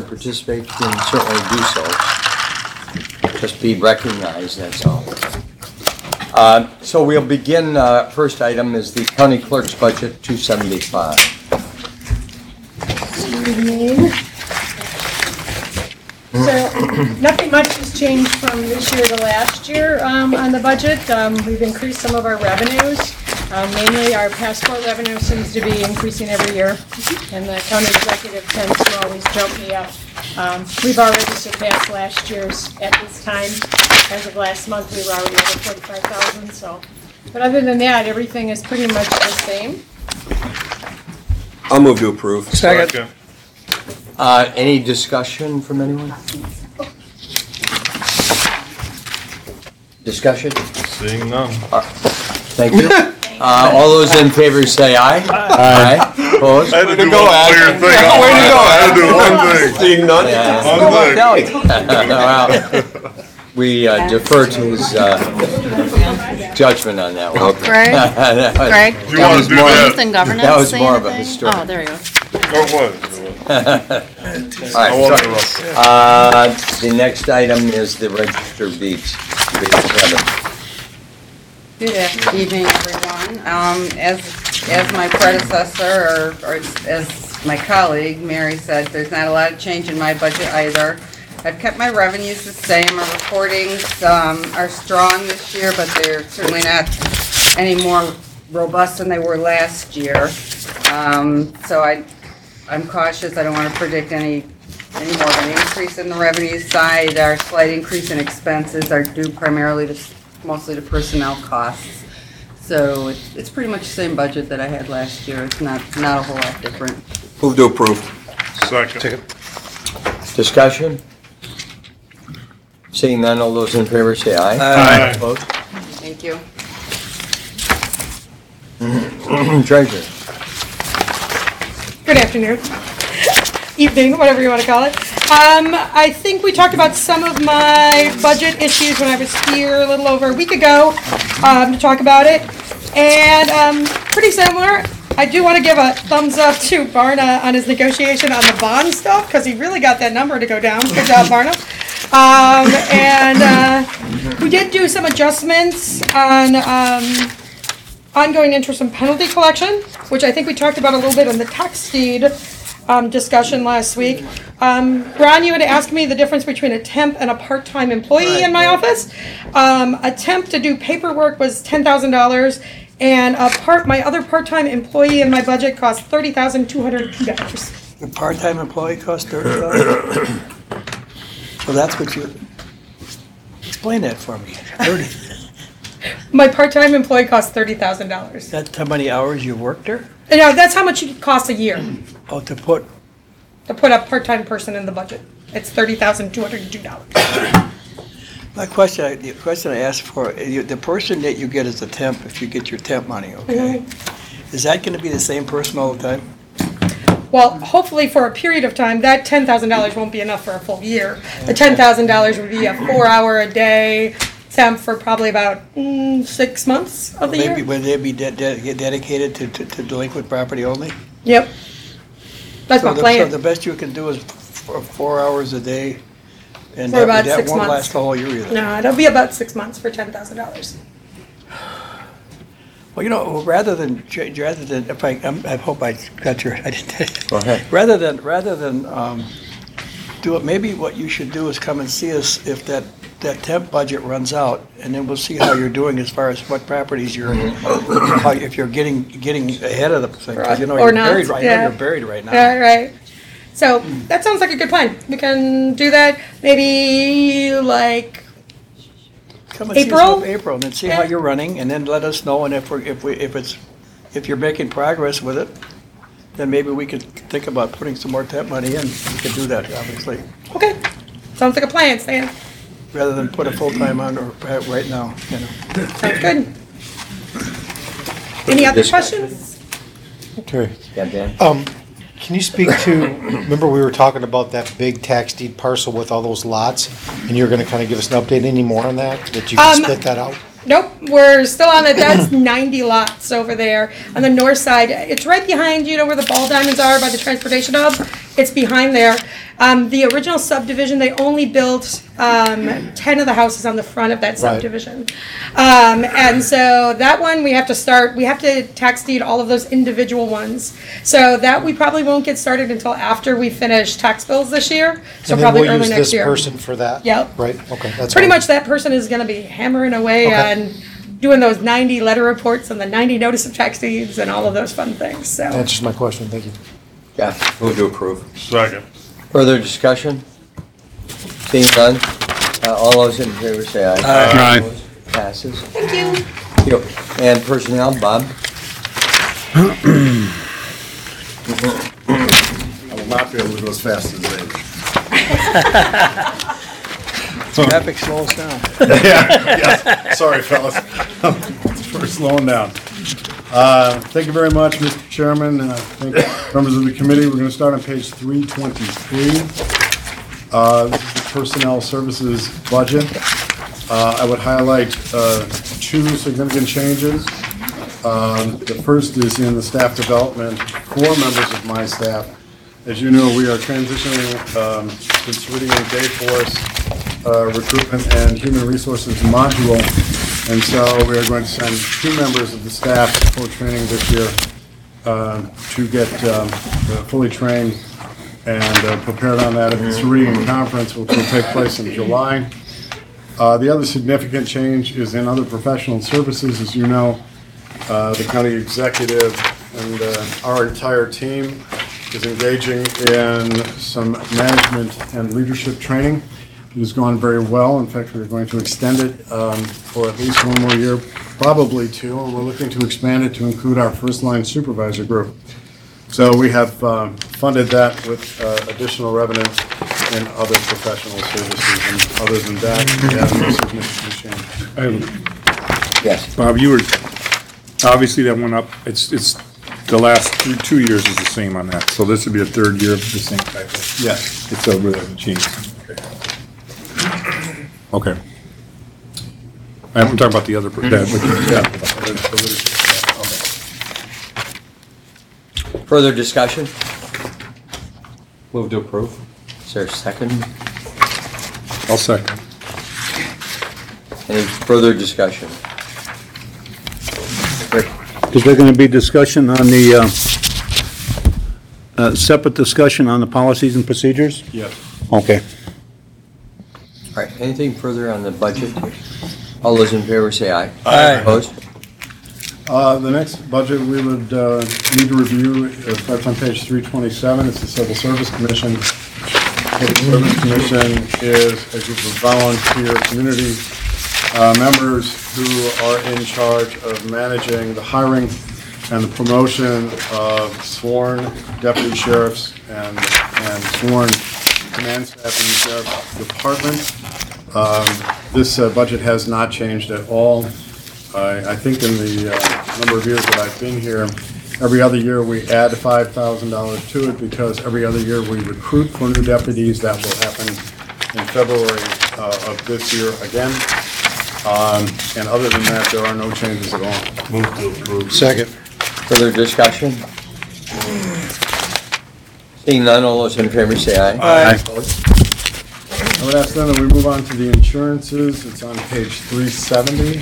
participate, you can certainly do so. Just be recognized, that's all. So we'll begin, first item is the county clerk's budget, 275. So nothing much has changed from this year to last year on the budget. We've increased some of our revenues. Mainly our passport revenue seems to be increasing every year, and the county executive tends to always jump me up. We've already surpassed last year's at this time. As of last month, we were already over 45,000. So, but other than that, everything is pretty much the same. I'll move to approve. Second. Any discussion from anyone? Discussion? Seeing none. Thank you. All those in favor say aye. Aye. Opposed? I had to do one weird thing. Way to go, I had to do one thing. Seeing none? Yeah. One thing. Well, we defer to his judgment on that one. Greg? Greg? Do you want to do that? Youth and governance. That was say more of a anything? historic. Oh, there you go. Oh, it was. All I right, won't sorry. interrupt. The next item is the register of deeds. Page 7. Good evening, everyone. As my predecessor, or as my colleague, Mary said, there's not a lot of change in my budget either. I've kept my revenues the same. Our recordings are strong this year, but they're certainly not any more robust than they were last year. So I'm cautious. I don't want to predict any more of an increase in the revenue side. Our slight increase in expenses are due primarily to mostly to personnel costs. So it's pretty much the same budget that I had last year. It's not a whole lot different. Move to approve. Second. Discussion? Seeing none, all those in favor say aye. Aye. Opposed? Thank you. Treasurer. Good afternoon, evening, whatever you want to call it. I think we talked about some of my budget issues when I was here a little over a week ago to talk about it. And pretty similar. I do want to give a thumbs up to Barna on his negotiation on the bond stuff, because he really got that number to go down. Good job, Barna. We did do some adjustments on ongoing interest and penalty collection, which I think we talked about a little bit on the tax deed discussion last week. Ron, you had asked me the difference between a temp and a part-time employee in my office. A temp to do paperwork was $10,000, and my other part-time employee in my budget cost $30,202. A part-time employee costs $30,000? So that's what you, explain that for me. 30. My part-time employee costs $30,000. That's how many hours you worked there? No, that's how much it costs a year Oh, to put, to put a part-time person in the budget. It's $30,202. the question I asked for, the person that you get as a temp, if you get your temp money, okay? Is that gonna be the same person all the time? Well, hopefully for a period of time, that $10,000 won't be enough for a full year. The $10,000 would be a 4-hour a day temp for probably about 6 months of the Maybe, year. would they be dedicated to delinquent property only? Yep. That's my So plan. the best you can do is 4 hours a day, and For about that 6 won't months. last the whole year either. No, it'll be about 6 months for $10,000. Well, you know, rather than, if I hope I got your, I didn't. Go ahead. Rather than do it, maybe what you should do is come and see us if that temp budget runs out, and then we'll see how you're doing as far as what properties you're, if you're getting ahead of the thing. 'Cause you know, Or you're not, buried right now. yeah. You're buried right now. Yeah, right. So that sounds like a good plan. We can do that maybe like Come and see us April? in April, and then see how Yeah. you're running, and then let us know, and if you're making progress with it, then maybe we could think about putting some more temp money in. We could do that, obviously, okay. Sounds like a plan, Stan. rather than put a full-time on or right now, you know. Sounds good. Any other questions? Okay. Yeah, Dan? Can you speak to, remember we were talking about that big tax deed parcel with all those lots? And you're gonna kind of give us an update any more on that you can split that out? Nope, we're still on it. That's 90 lots over there on the north side. It's right behind, where the ball diamonds are by the transportation hub. It's behind there. The original subdivision, they only built 10 of the houses on the front of that subdivision. And so that one, we have to tax deed all of those individual ones. So that we probably won't get started until after we finish tax bills this year, so And then probably we'll early use next this year. person for that? Yep. Right, okay, that's Pretty all. much that person is gonna be hammering away Okay. on doing those 90 letter reports and the 90 notice of tax deeds and all of those fun things, so. Answers my question, thank you. Jeff, Move to approve. Second. further discussion? Seeing none, all those in favor say aye. Aye. Opposed? Passes. Thank you. Yep. And personnel, Bob? I will not be able to go as fast as they. Traffic slows down. Yes, sorry, fellas. We're slowing down. Thank you very much, Mr. Chairman. Thank you, members of the committee. We're going to start on page 323. This is the personnel services budget. I would highlight two significant changes. The first is in the staff development. 4 members of my staff. As you know, we are transitioning the Ceridian Dayforce recruitment and human resources module. And so we are going to send 2 members of the staff for training this year to get fully trained and prepared on that at the Ceridian conference, which will take place in July. The other significant change is in other professional services. As you know, the county executive and our entire team is engaging in some management and leadership training. It has gone very well. In fact, we're going to extend it for at least 1 more year, probably 2, and we're looking to expand it to include our first-line supervisor group. So we have funded that with additional revenue in other professional services, and other than that, we have no significant change. Yes. Bob, you were, obviously that went up, it's, the last 2 years is the same on that, so this would be a 3rd year of the same type of. Yes. It's a really change. Okay. I'm talking about the other, Further discussion? Move to approve. Is there a second? I'll second. Any further discussion? Rick? Is there going to be discussion on the, separate discussion on the policies and procedures? Yes. Okay. All right, anything further on the budget? All those in favor say aye. Aye. Opposed? The next budget we would need to review starts on page 327. It's the Civil Service Commission. Civil Service Commission is a group of volunteer community members who are in charge of managing the hiring and the promotion of sworn deputy sheriffs and sworn command staff in the sheriff's department. This budget has not changed at all. I think in the number of years that I've been here, every other year we add $5,000 to it because every other year we recruit for new deputies. That will happen in February of this year again. And other than that, there are no changes at all. Move to approve. Second. Further discussion? Seeing none, all those in favor say aye. Aye. Opposed? I would ask then that we move on to the insurances. It's on page 370.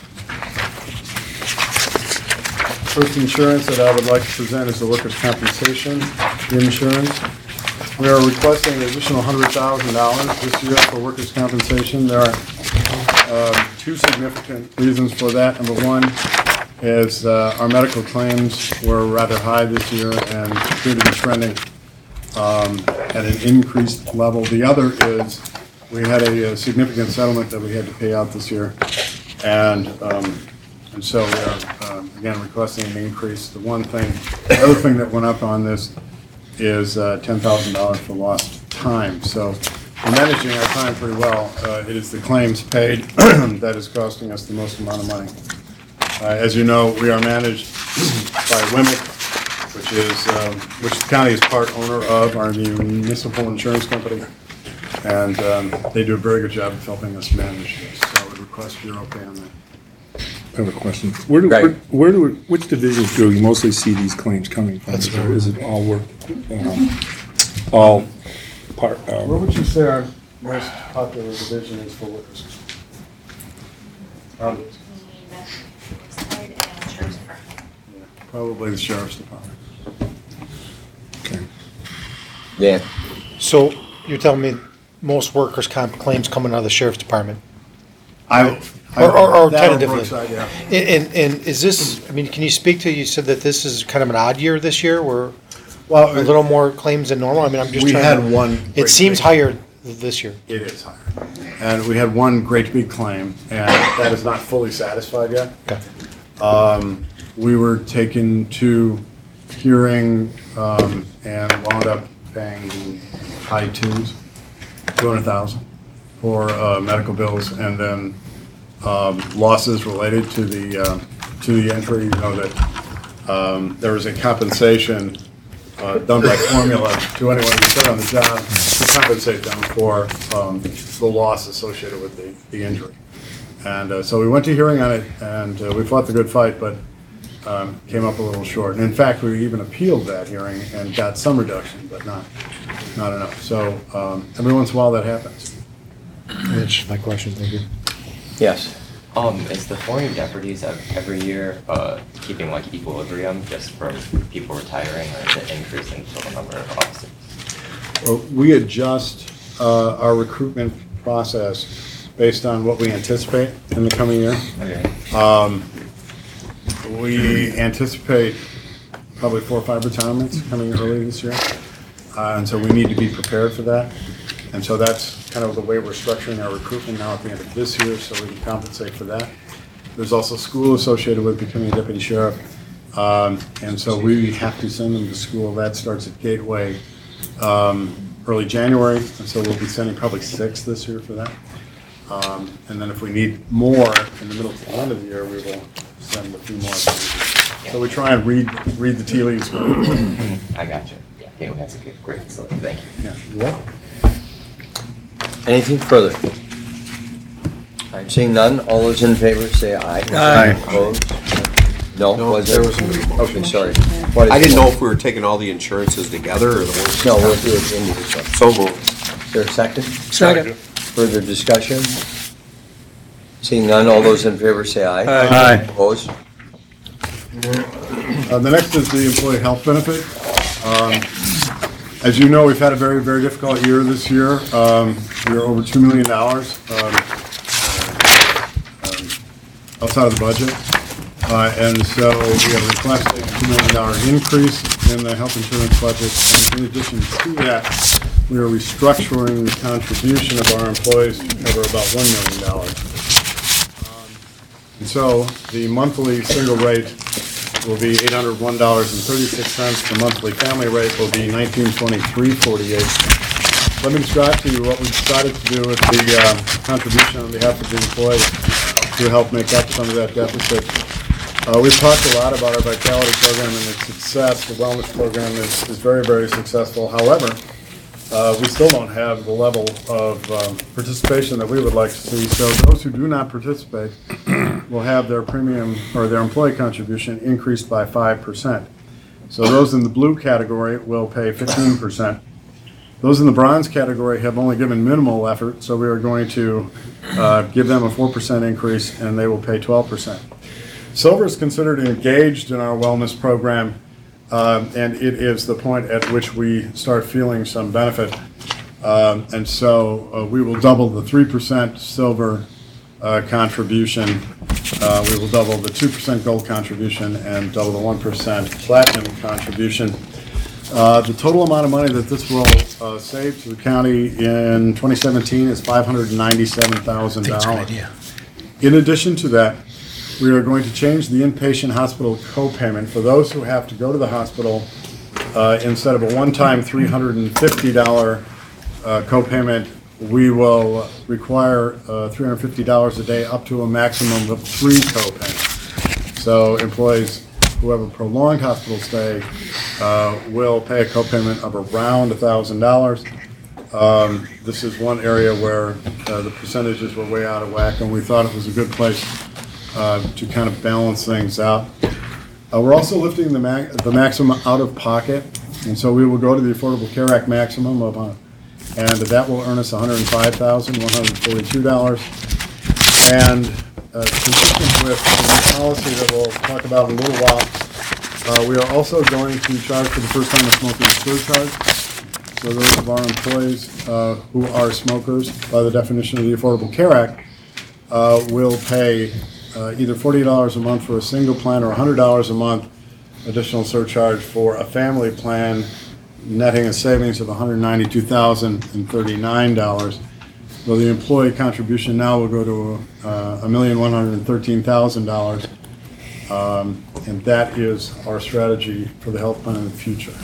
First insurance that I would like to present is the workers' compensation insurance. We are requesting an additional $100,000 this year for workers' compensation. There are 2 significant reasons for that. Number one is our medical claims were rather high this year and appear to be trending at an increased level. The other is we had a significant settlement that we had to pay out this year. And so we are, again, requesting an increase. The other thing that went up on this is $10,000 for lost time. So we're managing our time pretty well. It is the claims paid that is costing us the most amount of money. As you know, we are managed by WMIC, which the county is part owner of, our municipal insurance company. And they do a very good job of helping us manage this. So I would request you're okay on that. I have a question. Right. Which divisions do you mostly see these claims coming from? Is it all work? all part, What would you say our most popular division is for workers? Probably the sheriff's department. Dan? So you're telling me most workers' comp claims coming out of the sheriff's department? Or tentatively. And is this, I mean, can you speak to, you said that this is kind of an odd year this year, where a Well, little more claims than normal? I mean, I'm just we trying had to. one. It great seems big- higher this year. It is higher. And we had one great big claim, and that is not fully satisfied yet. Okay. We were taken to hearing and wound up paying high twos, 200,000 for medical bills, and then losses related to the entry. You know that there was a compensation done by formula to anyone who put on the job to compensate them for the loss associated with the injury. And so we went to hearing on it, and we fought the good fight, but came up a little short. And in fact, we even appealed that hearing and got some reduction, but not enough. So every once in a while that happens. That's my question, thank you. Yes. Is the forming deputies every year keeping like equilibrium just from people retiring, or is it increasing the total number of officers? We adjust our recruitment process based on what we anticipate in the coming year. Okay. We anticipate probably 4 or 5 retirements coming early this year. And so we need to be prepared for that. And so that's kind of the way we're structuring our recruitment now at the end of this year, so we can compensate for that. There's also school associated with becoming a deputy sheriff. And so we have to send them to school. That starts at Gateway early January. And so we'll be sending probably 6 this year for that. And then if we need more in the middle to the end of the year, we will send a few more. So we try and read the tea leaves. I gotcha. Yeah, Gateway has a great facility. Thank you. Yeah, you're welcome. Anything further? All right, seeing none, all those in favor say aye. Aye. Opposed? No, was there there? was Okay, sorry. What is I didn't it? know if we were taking all the insurances together or the ones. No, we'll do it individually. So moved. Is there a second? Second. Further discussion? Seeing none, all those in favor say aye. Aye. Opposed? The next is the employee health benefit. As you know, we've had a very, very difficult year this year. We are over $2 million outside of the budget. And so we have requested a $2 million increase in the health insurance budget. And in addition to that, we are restructuring the contribution of our employees to cover about $1 million. And so the monthly single rate will be $801.36. The monthly family rate will be $1923.48. Let me describe to you what we decided to do with the contribution on behalf of the employees to help make up some of that deficit. We've talked a lot about our Vitality program and its success. The wellness program is very, very successful. However, we still don't have the level of participation that we would like to see. So those who do not participate will have their premium or their employee contribution increased by 5%. So those in the blue category will pay 15%. Those in the bronze category have only given minimal effort, so we are going to give them a 4% increase, and they will pay 12%. Silver is considered engaged in our wellness program, and it is the point at which we start feeling some benefit. And so we will double the 3% silver contribution. We will double the 2% gold contribution and double the 1% platinum contribution. The total amount of money that this will save to the county in 2017 is $597,000. In addition to that, we are going to change the inpatient hospital copayment for those who have to go to the hospital. Instead of a one-time $350 copayment, we will require $350 a day up to a maximum of 3 copayments. So employees who have a prolonged hospital stay will pay a copayment of around $1,000. This is one area where the percentages were way out of whack, and we thought it was a good place to kind of balance things out. We're also lifting the maximum out-of-pocket And so we will go to the Affordable Care Act maximum of, and that will earn us $105,142. And consistent with the policy that we'll talk about in a little while, we are also going to charge for the first time a smoker's surcharge. So those of our employees who are smokers, by the definition of the Affordable Care Act, will pay either $40 a month for a single plan or $100 a month additional surcharge for a family plan, netting a savings of $192,039. Well, the employee contribution now will go to $1,113,000, and that is our strategy for the health plan in the future.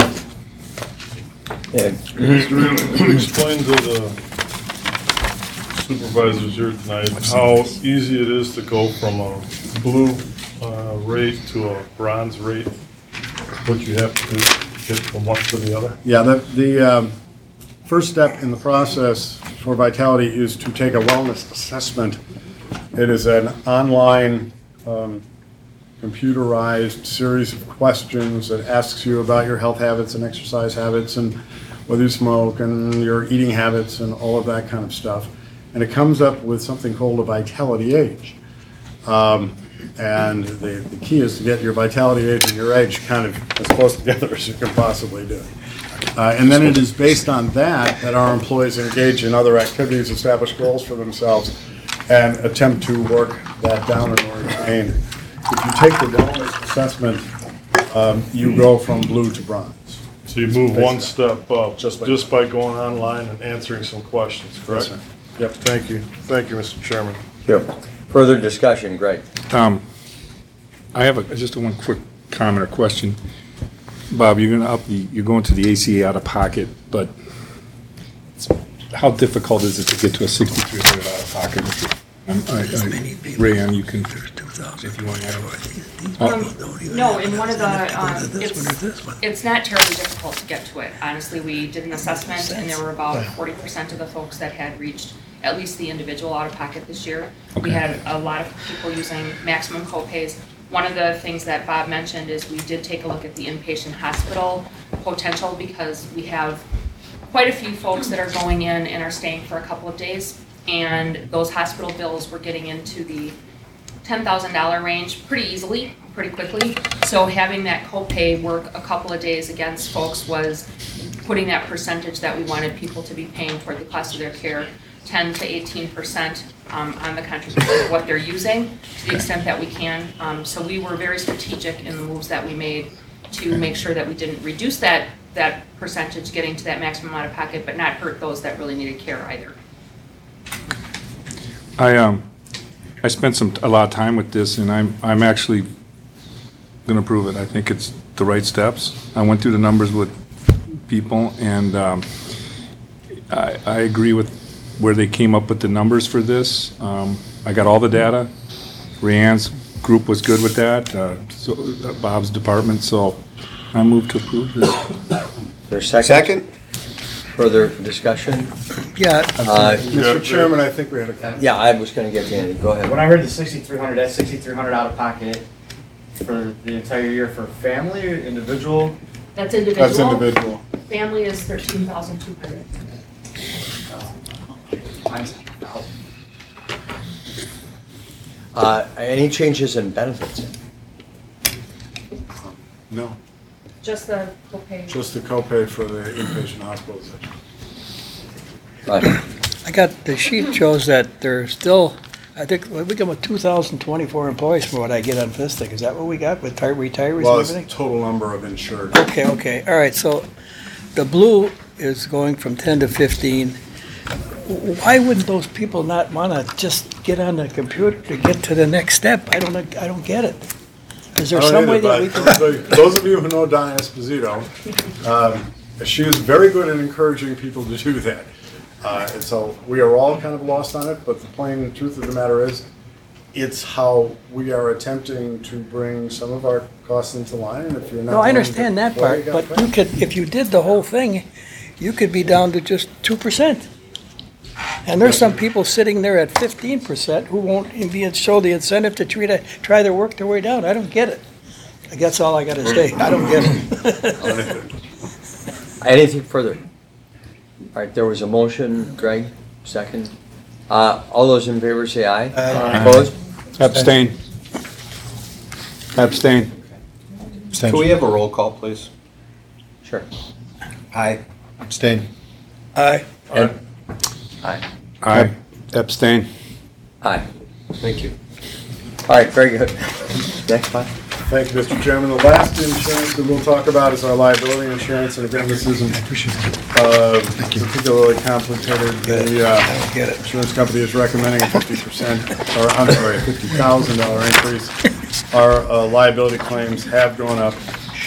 Explain to the supervisors here tonight how easy it is to go from a blue rate to a bronze rate, what you have to do to get from one to the other. Yeah, the first step in the process for Vitality is to take a wellness assessment. It is an online computerized series of questions that asks you about your health habits and exercise habits and whether you smoke and your eating habits and all of that kind of stuff. And it comes up with something called a Vitality Age. And the key is to get your Vitality Age and your age kind of as close together as you can possibly do. And then it is based on that our employees engage in other activities, establish goals for themselves, and attempt to work that down in order to gain. If you take the wellness assessment, you go from blue to bronze. So you move one step up Just just like by going online and answering some questions, correct? Yes, sir. Yep, thank you. Thank you, Mr. Chairman. Further discussion, Greg? I have just one quick comment or question. Bob, you're going to the ACA out of pocket, but how difficult is it to get to a 6,300 out of pocket? Rayanne, you can, if you want to add. No, in one of the, it's not terribly difficult to get to it. Honestly, we did an assessment and there were about 40% of the folks that had reached at least the individual out-of-pocket this year. We had a lot of people using maximum copays. One of the things that Bob mentioned is we did take a look at the inpatient hospital potential because we have quite a few folks that are going in and are staying for a couple of days. And those hospital bills were getting into the $10,000 range pretty easily, pretty quickly. So having that copay work a couple of days against folks was putting that percentage that we wanted people to be paying for the cost of their care, 10 to 18% on the contribution of what they're using to the extent that we can. So we were very strategic in the moves that we made to make sure that we didn't reduce that percentage getting to that maximum out of pocket, but not hurt those that really needed care either. I spent a lot of time with this, and I'm actually going to prove it. I think it's the right steps. I went through the numbers with people, and I agree with where they came up with the numbers for this. I got all the data. Rayanne's group was good with that, so Bob's department, so I move to approve this. There's second? Further discussion? Yeah. Mr. Chairman, I think we had a... Yeah, I was gonna get to Andy, go ahead. When I heard the 6,300, that's 6,300 out of pocket for the entire year for family or individual? That's individual. That's individual. Family is 13,200. Any changes in benefits? No, Just the copay. just the copay for the inpatient hospitalization. Right. I got, the sheet shows that there's still, I think, we got about 2,024 employees from what I get on this thing. Is that what we got with retirees Well, and it's the everything? total number of insured. Okay, all right, so the blue is going from 10 to 15. Why wouldn't those people not want to just get on the computer to get to the next step? I don't get it. Is there I don't some way either, that we but can? those of you who know Donna Esposito, she is very good at encouraging people to do that. And so we are all kind of lost on it, but the plain truth of the matter is, it's how we are attempting to bring some of our costs into line, and if you're not... No, I willing to understand that pay, part, you gotta but pay. you could, if you did the whole thing, you could be down to just 2%. And there's some people sitting there at 15% who won't even show the incentive to try their work their way down. I don't get it. That's all I gotta say. I don't get it. Anything further? All right, there was a motion, Greg, second. All those in favor say aye. Aye. Opposed? Abstain. Abstain. Can we have a roll call, please? Sure. Aye. Abstain. Aye. Ed? Aye. Aye. Abstain. Aye. Thank you. All right, very good. Next one. Thank you, Mr. Chairman. The last insurance that we'll talk about is our liability insurance, and again, this isn't particularly complicated. The insurance company is recommending a 50%, or I'm sorry, a $50,000 increase. Our liability claims have gone up,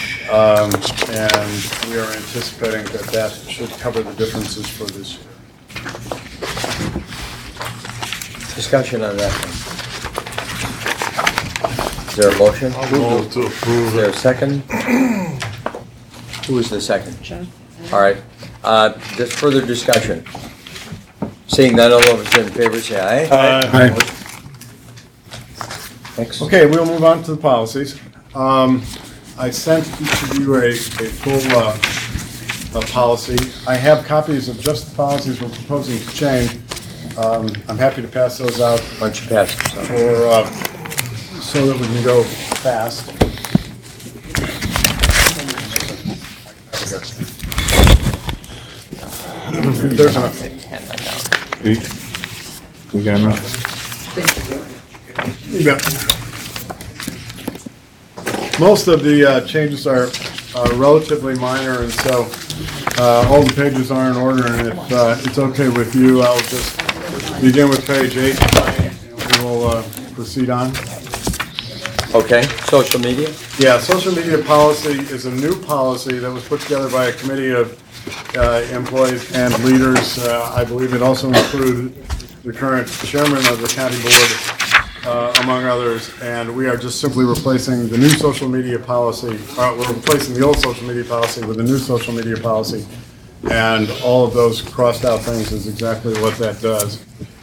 and we are anticipating that that should cover the differences for this year. Discussion on that one. Is there a motion? Move to approve Is there a second? Who is the second? All right. Just further discussion. Seeing none, all of us in favor say aye. Aye. Next. Okay, we'll move on to the policies. I sent each of you a full policy. I have copies of just the policies we're proposing to change. I'm happy to pass those out. Why don't you pass this on? So that we can go fast. There's enough. We got enough. You bet. Most of the changes are relatively minor, and so all the pages are in order, and if it's okay with you, I'll just begin with page 8, and we'll proceed on. Okay, social media? Yeah, social media policy is a new policy that was put together by a committee of employees and leaders. I believe it also included the current chairman of the county board, among others, and we are just simply replacing the new social media policy. We're replacing the old social media policy with the new social media policy, and all of those crossed out things is exactly what that does.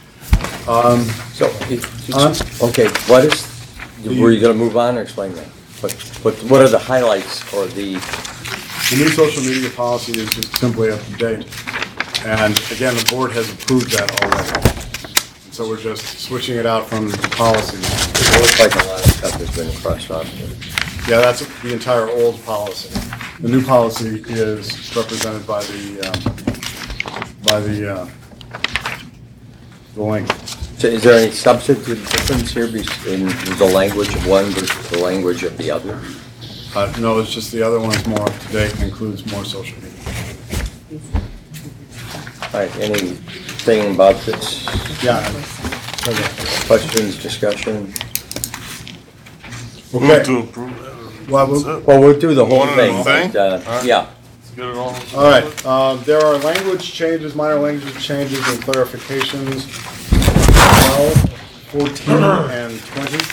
Okay, what is, were you gonna move on or explain that? What are the highlights or the new social media policy is just simply up to date. And again, the board has approved that already. So we're just switching it out from the policy. It looks like a lot of stuff has been crossed off. Yeah, that's the entire old policy. The new policy is represented by the link. So is there any substantive difference here in the language of one versus the language of the other? No, it's just the other one's more up to date and includes more social media. All right, anything about this? Yeah. Questions, discussion? Move Okay. to approve. Well, we'll do the whole One thing. thing? But, yeah. Let's get it all. All right, there are language changes, minor language changes and clarifications, 12, 14, and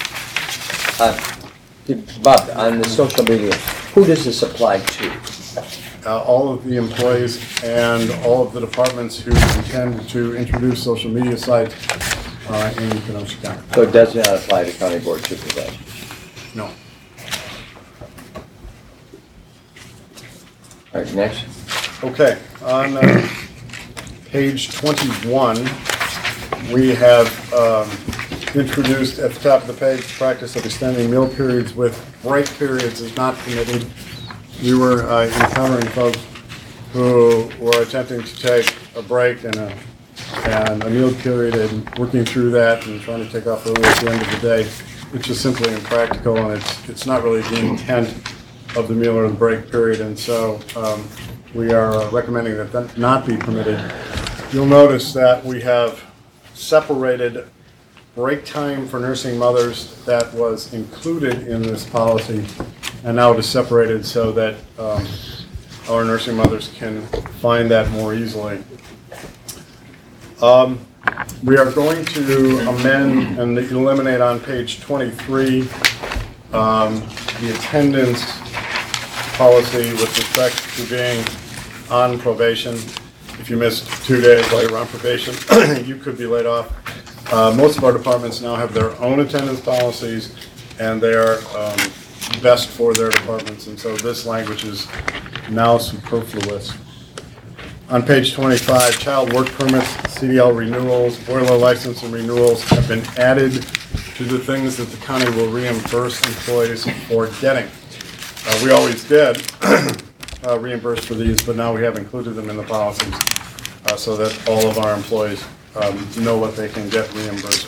20. Bob, on the social media, who does this apply to? All of the employees and all of the departments who intend to introduce social media sites in Kenosha County. So it does not apply to county board supervisors? No. All right, next. Okay, on page 21, we have introduced at the top of the page the practice of extending meal periods with break periods is not permitted. We were encountering folks who were attempting to take a break and a meal period and working through that and trying to take off early at the end of the day. It's just simply impractical, and it's not really the intent of the meal or the break period, and so we are recommending that that not be permitted. You'll notice that we have separated break time for nursing mothers that was included in this policy, and now it is separated so that our nursing mothers can find that more easily. We are going to amend and eliminate on page 23 the attendance policy with respect to being on probation. If you missed 2 days while you're on probation, you could be laid off. Most of our departments now have their own attendance policies, and they are best for their departments, and so this language is now superfluous. On page 25, child work permits, CDL renewals, boiler license and renewals have been added to the things that the county will reimburse employees for getting. We always did reimburse for these, but now we have included them in the policies so that all of our employees know what they can get reimbursed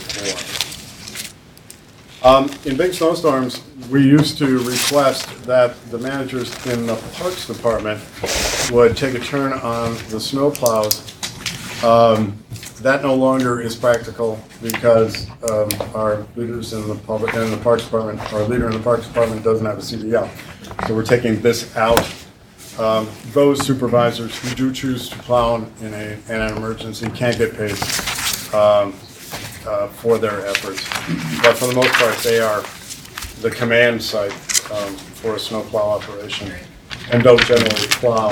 for. In big snowstorms, we used to request that the managers in the Parks Department would take a turn on the snow plows. That no longer is practical because our leaders in the public in the Parks Department, our leader in the Parks Department doesn't have a CDL. So we're taking this out. Those supervisors who do choose to plow in an emergency can't get paid for their efforts. But for the most part, they are the command site for a snowplow operation and don't generally plow.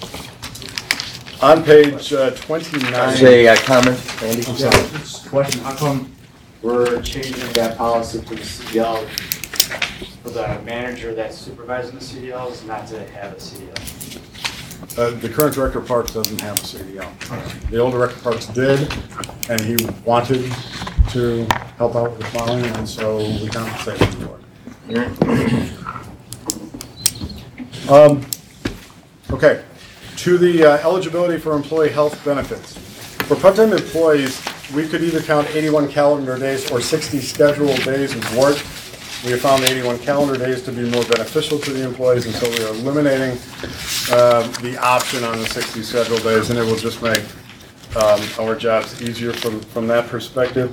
On page 29. Say a comment, Andy? Question, how come we're changing that policy to the CDL for the manager that's supervising the CDLs not to have a CDL? The current director of parks doesn't have a CDL. The old director of parks did, and he wanted to help out with the plowing, and so we compensated him for it. Okay, to the eligibility for employee health benefits. For part-time employees, we could either count 81 calendar days or 60 scheduled days of work. We have found the 81 calendar days to be more beneficial to the employees, and so we are eliminating the option on the 60 scheduled days, and it will just make our jobs easier from that perspective.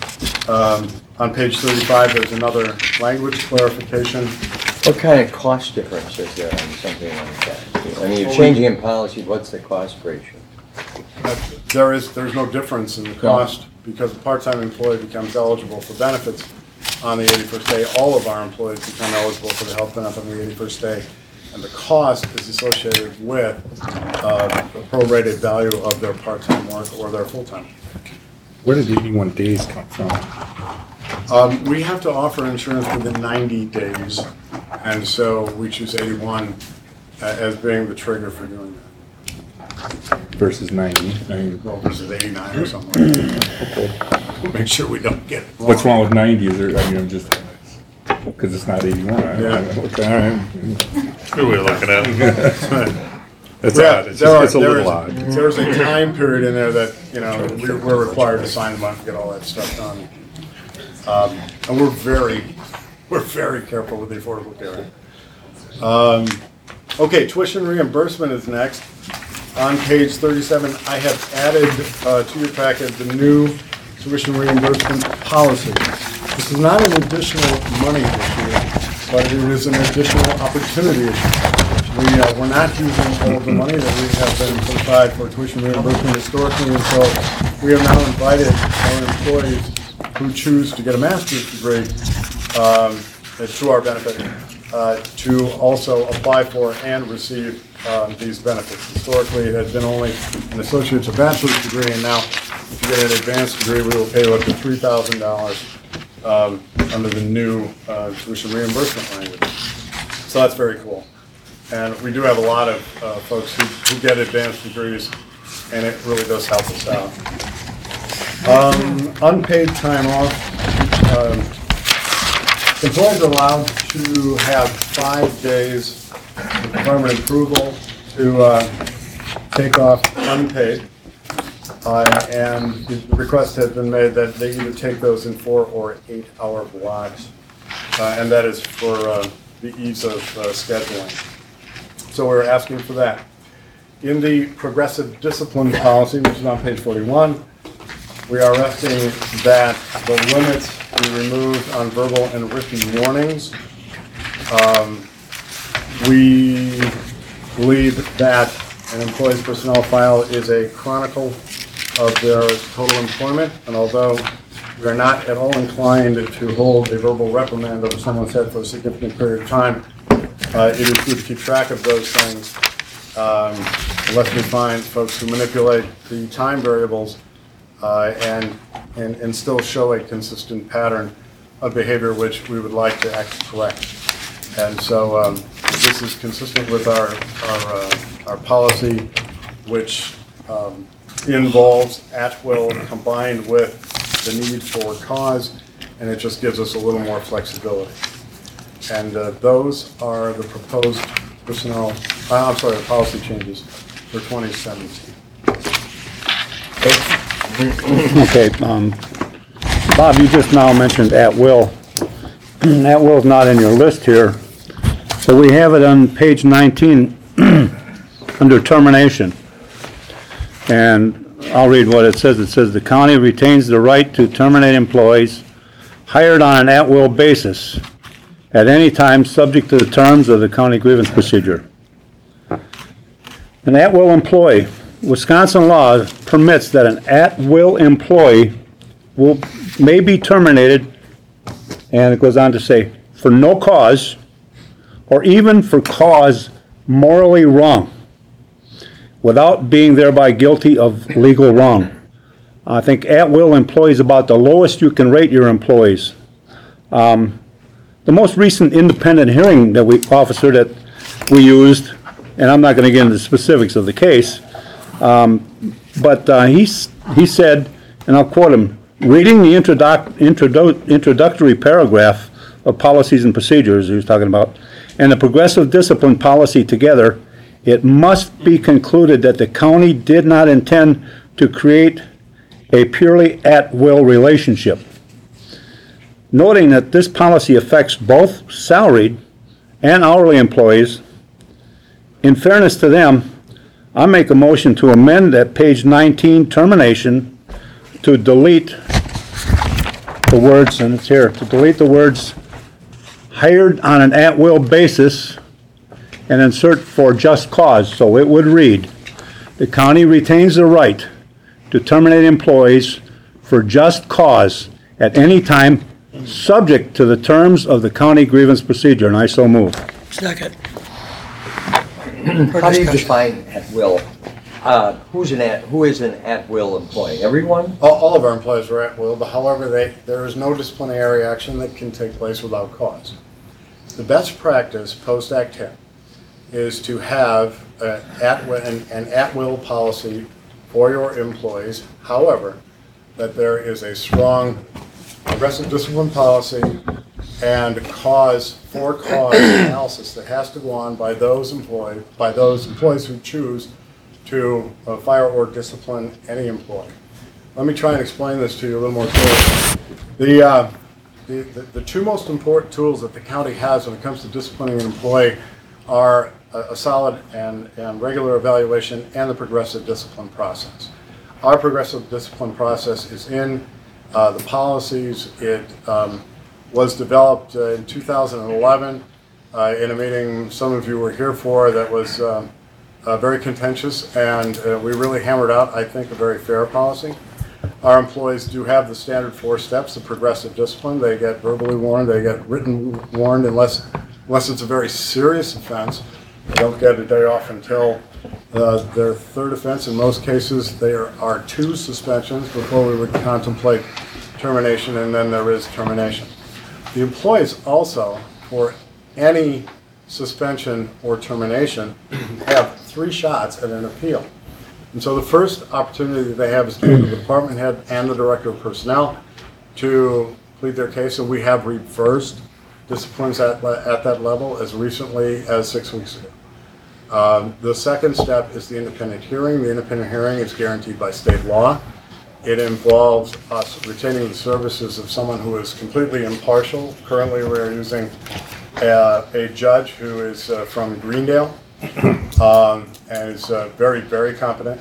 On page 35, there's another language clarification. What kind of cost difference is there on something like that? I mean, you're changing in policy, what's the cost ratio? There's no difference in the cost because a part-time employee becomes eligible for benefits on the 81st day. All of our employees become eligible for the health benefit on the 81st day. And the cost is associated with the prorated value of their part-time work or their full-time. Where did the 81 days come from? We have to offer insurance within 90 days, and so we choose 81 as being the trigger for doing that. Versus 90. Well, versus 89 or something like that. We'll make sure we don't get it wrong. What's wrong with 90? Is there, I mean, I'm just, because it's not 81. Yeah. Okay, all right. Good way of looking at it. That's odd. It's a little odd. There's a time period in there that, you know, we're required to sign them up to get all that stuff done. And we're very careful with the Affordable Care Act. Okay, tuition reimbursement is next. On page 37, I have added to your packet the new tuition reimbursement policy. This is not an additional money issue, but it is an additional opportunity issue. We're not using all of the money that we have been put aside for tuition reimbursement historically, and so we have now invited our employees who choose to get a master's degree to our benefit to also apply for and receive these benefits. Historically, it has been only an associate's or bachelor's degree, and now if you get an advanced degree, we will pay you up to $3,000 under the new tuition reimbursement language. So that's very cool. And we do have a lot of folks who get advanced degrees, and it really does help us out. Unpaid time off. Employees are allowed to have 5 days with department approval to take off unpaid. And the request has been made that they either take those in 4 or 8 hour blocks. And that is for the ease of scheduling. So we're asking for that. In the progressive discipline policy, which is on page 41, we are asking that the limits be removed on verbal and written warnings. We believe that an employee's personnel file is a chronicle of their total employment, and although we are not at all inclined to hold a verbal reprimand over someone's head for a significant period of time, it is good to keep track of those things, unless we find folks who manipulate the time variables and still show a consistent pattern of behavior which we would like to act to correct. And so this is consistent with our policy, which involves at-will combined with the need for cause, and it just gives us a little more flexibility. And those are the proposed the policy changes for 2017. Okay, Bob, you just now mentioned at-will. At-will's not in your list here, so we have it on page 19 under termination. And I'll read what it says. It says, "The county retains the right to terminate employees hired on an at-will basis at any time subject to the terms of the county grievance procedure." An at-will employee, Wisconsin law permits that an at-will employee may be terminated, and it goes on to say, for no cause, or even for cause morally wrong, without being thereby guilty of legal wrong. I think at-will employees about the lowest you can rate your employees. The most recent independent hearing officer that we used, and I'm not going to get into the specifics of the case, but he said, and I'll quote him, "Reading the introductory paragraph of policies and procedures," he was talking about, "and the progressive discipline policy together, it must be concluded that the county did not intend to create a purely at-will relationship. Noting that this policy affects both salaried and hourly employees, in fairness to them, I make a motion to amend at page 19 termination to delete the words, and it's here, to delete the words hired on an at-will basis and insert for just cause." So it would read, "The county retains the right to terminate employees for just cause at any time subject to the terms of the county grievance procedure," and I so move. Second. How do you define at-will? Who is an at-will employee? Everyone? All of our employees are at will, but however, there is no disciplinary action that can take place without cause. The best practice post-Act 10 is to have an at-will policy for your employees. However, that there is a strong progressive discipline policy and cause analysis that has to go on by those employees who choose to fire or discipline any employee. Let me try and explain this to you a little more clearly. The two most important tools that the county has when it comes to disciplining an employee are a solid and regular evaluation and the progressive discipline process. Our progressive discipline process is in the policies. It was developed in 2011 in a meeting some of you were here for that was very contentious, and we really hammered out, I think, a very fair policy. Our employees do have the standard 4 steps of progressive discipline. They get verbally warned, they get written warned unless it's a very serious offense. They don't get a day off until their 3rd offense. In most cases, there are 2 suspensions before we would contemplate termination, and then there is termination. The employees also, for any suspension or termination, have 3 shots at an appeal. And so the first opportunity that they have is to go to the department head and the director of personnel to plead their case, and we have reversed disciplines at that level as recently as 6 weeks ago. The second step is the independent hearing. The independent hearing is guaranteed by state law. It involves us retaining the services of someone who is completely impartial. Currently, we're using a judge who is from Greendale and is very, very competent.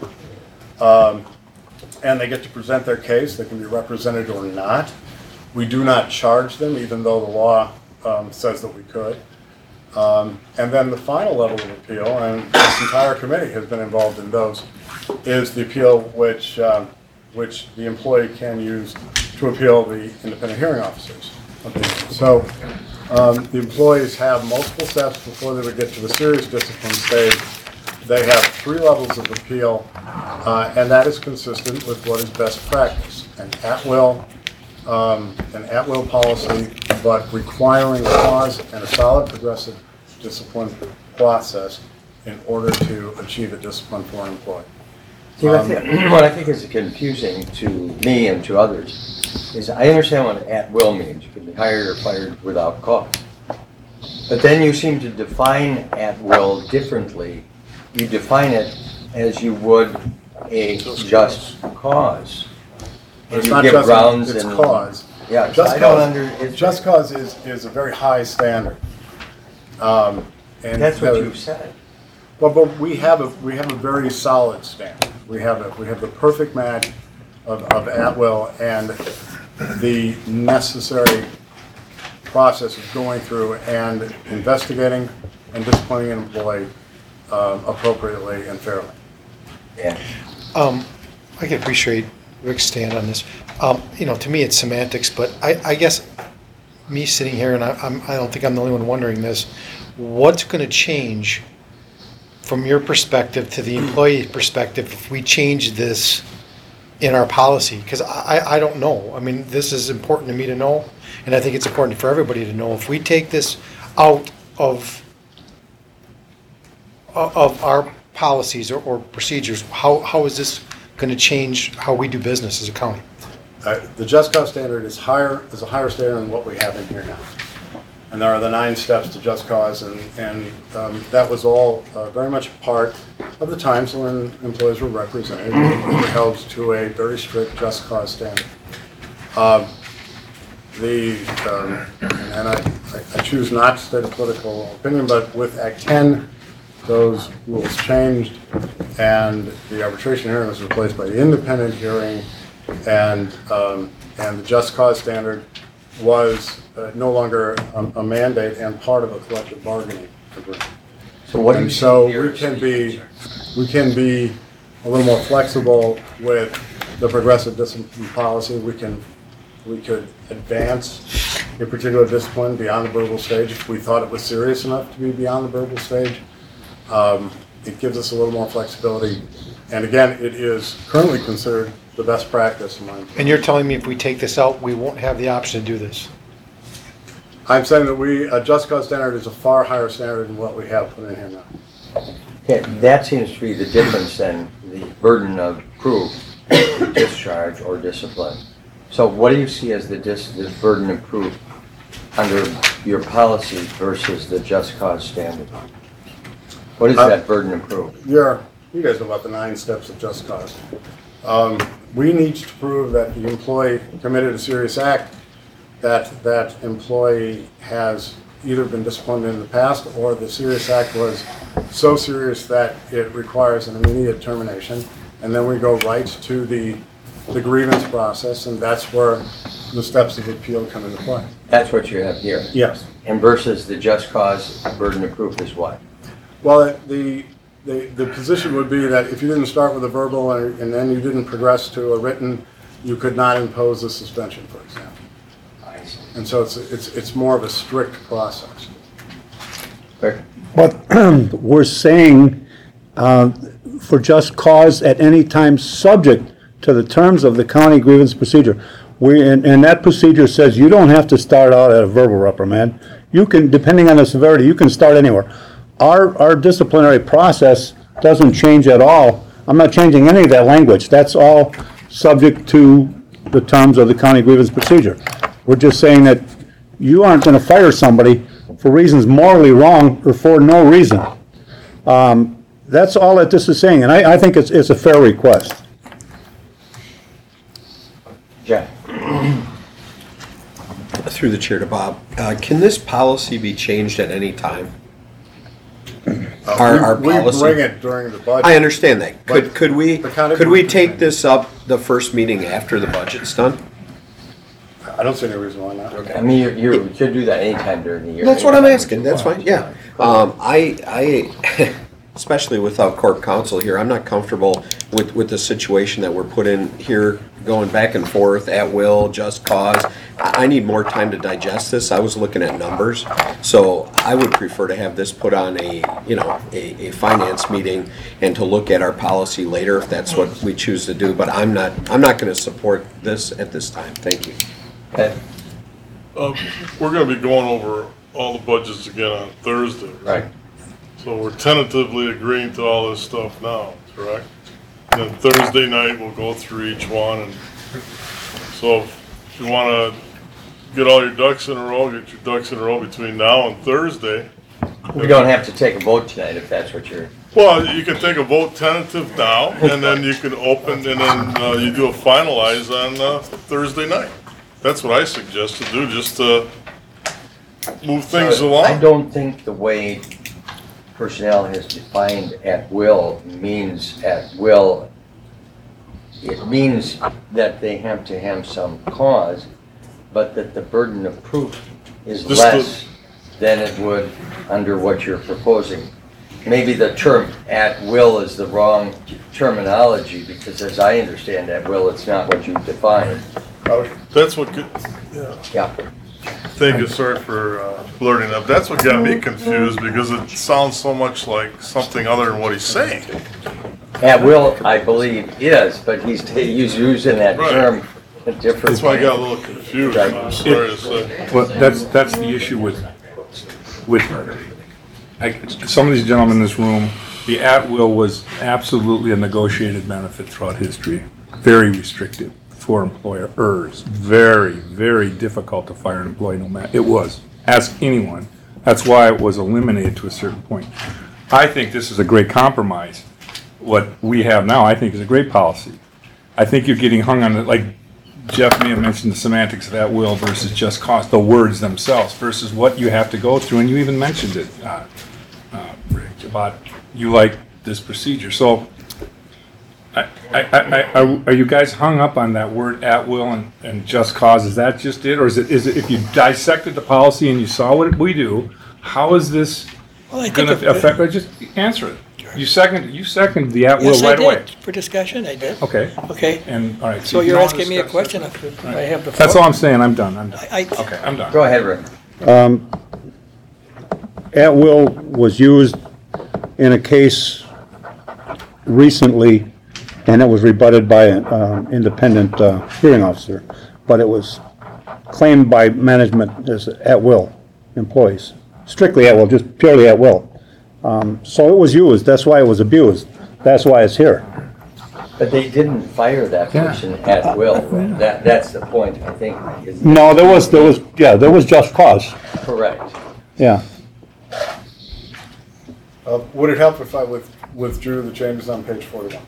And they get to present their case. They can be represented or not. We do not charge them, even though the law says that we could. And then the final level of appeal, and this entire committee has been involved in those, is the appeal which the employee can use to appeal the independent hearing officers. Okay. So the employees have multiple steps before they would get to the serious discipline stage. They have 3 levels of appeal, and that is consistent with what is best practice. An at-will policy, but requiring cause and a solid progressive discipline process in order to achieve a discipline for an employee. See, what I think is confusing to me and to others is I understand what at-will means. You can be hired or fired without cause. But then you seem to define at-will differently. You define it as you would a just cause. And It's you not give just, grounds it's and. cause. Yeah, Just I don't cause, just cause is a very high standard. And That's what you've said. But we have a very solid standard. We have the perfect match of at-will and the necessary process of going through and investigating and disciplining an employee appropriately and fairly. Yeah. I can appreciate Rick's stand on this. To me, it's semantics, but I guess me sitting here, and I don't think I'm the only one wondering this, what's going to change from your perspective to the employee perspective if we change this in our policy? Because I don't know. I mean, this is important to me to know, and I think it's important for everybody to know. If we take this out of our policies or procedures, how is this going to change how we do business as a county? The just cause standard is a higher standard than what we have in here now. And there are the 9 steps to just cause, and that was all very much a part of the times when employees were represented and were held to a very strict just cause standard. And I choose not to state a political opinion, but with Act 10, those rules changed, and the arbitration hearing was replaced by the independent hearing, and the just cause standard was no longer a mandate and part of a collective bargaining agreement. So what do you And so see here? we can be a little more flexible with the progressive discipline policy. We could advance a particular discipline beyond the verbal stage if we thought it was serious enough to be beyond the verbal stage. It gives us a little more flexibility. And again, it is currently considered the best practice in my opinion. And you're telling me if we take this out, we won't have the option to do this? I'm saying that a just cause standard is a far higher standard than what we have put in here now. Okay, that seems to be the difference in the burden of proof, discharge, or discipline. So what do you see as the burden of proof under your policy versus the just cause standard? What is that burden of proof? You guys know about the 9 steps of just cause. We need to prove that the employee committed a serious act, that employee has either been disciplined in the past or the serious act was so serious that it requires an immediate termination. And then we go right to the grievance process, and that's where the steps of appeal come into play. That's what you have here. Yes. And versus the just cause burden of proof is what? Well, the position would be that if you didn't start with a verbal and then you didn't progress to a written, you could not impose a suspension, for example. And so it's more of a strict process. But we're saying for just cause at any time subject to the terms of the county grievance procedure. And that procedure says you don't have to start out at a verbal reprimand. You can, depending on the severity, you can start anywhere. Our disciplinary process doesn't change at all. I'm not changing any of that language. That's all subject to the terms of the county grievance procedure. We're just saying that you aren't going to fire somebody for reasons morally wrong or for no reason. That's all that this is saying, and I think it's a fair request. Jeff. Through the chair to Bob, can this policy be changed at any time? Our We policy? bring it during the budget. I understand that. But Could we the county could we board take can- this up the first meeting after the budget's done? I don't see any reason why not. I mean, you should do that anytime during the year. That's what I'm asking. That's fine. Yeah. I especially without court counsel here, I'm not comfortable with the situation that we're put in here, going back and forth at will, just cause. I need more time to digest this. I was looking at numbers, so I would prefer to have this put on a finance meeting and to look at our policy later if that's what we choose to do. But I'm not going to support this at this time. Thank you. We're gonna be going over all the budgets again on Thursday. Right. So we're tentatively agreeing to all this stuff now, correct? And then Thursday night, we'll go through each one, and so if you wanna get all your ducks in a row, get your ducks in a row between now and Thursday. We don't have to take a vote tonight if that's what you're. Well, you can take a vote tentative now, and then you can open, and then you do a finalize on Thursday night. That's what I suggest to do, just to move things I along. don't think the way personnel has defined at will means at will. It means that they have to have some cause, but that the burden of proof is Just less than it would under what you're proposing. Maybe the term at will is the wrong terminology, because as I understand at will, it's not what you define. That's what, Yeah. thank you, sorry for blurting up. That's what got me confused, because it sounds so much like something other than what he's saying. At will, I believe, is, but he's using that Right. term a different That's why I way. got a little confused, I'm sorry to say. Well, that's the issue with some of these gentlemen in this room. The at-will was absolutely a negotiated benefit throughout history. Very restrictive for employers. Very, very difficult to fire an employee, no matter, it was. Ask anyone. That's why it was eliminated to a certain point. I think this is a great compromise. What we have now, I think, is a great policy. I think you're getting hung on it, like Jeff may have mentioned the semantics of at will versus just cause, the words themselves versus what you have to go through, and you even mentioned it, Rick, about you like this procedure. So, are you guys hung up on that word at will and just cause? Is that just it, or is it if you dissected the policy and you saw what we do, how is this going to affect? Just answer it. You second the at will Yes, right I away. did. For discussion, I did. Okay. Okay. And all right. So you you're don't asking me a discuss question? this? I have the floor. That's all I'm saying. I'm done. I- Okay, I'm done. Go ahead, Rick. At will was used in a case recently, and it was rebutted by an independent hearing officer, but it was claimed by management as at will employees, strictly at will, just purely at will. So it was used, that's why it was abused, that's why it's here. But they didn't fire that person at will. That's the point, I think. is- No, there was just cause, Correct. yeah. Would it help if I withdrew the changes on page 41?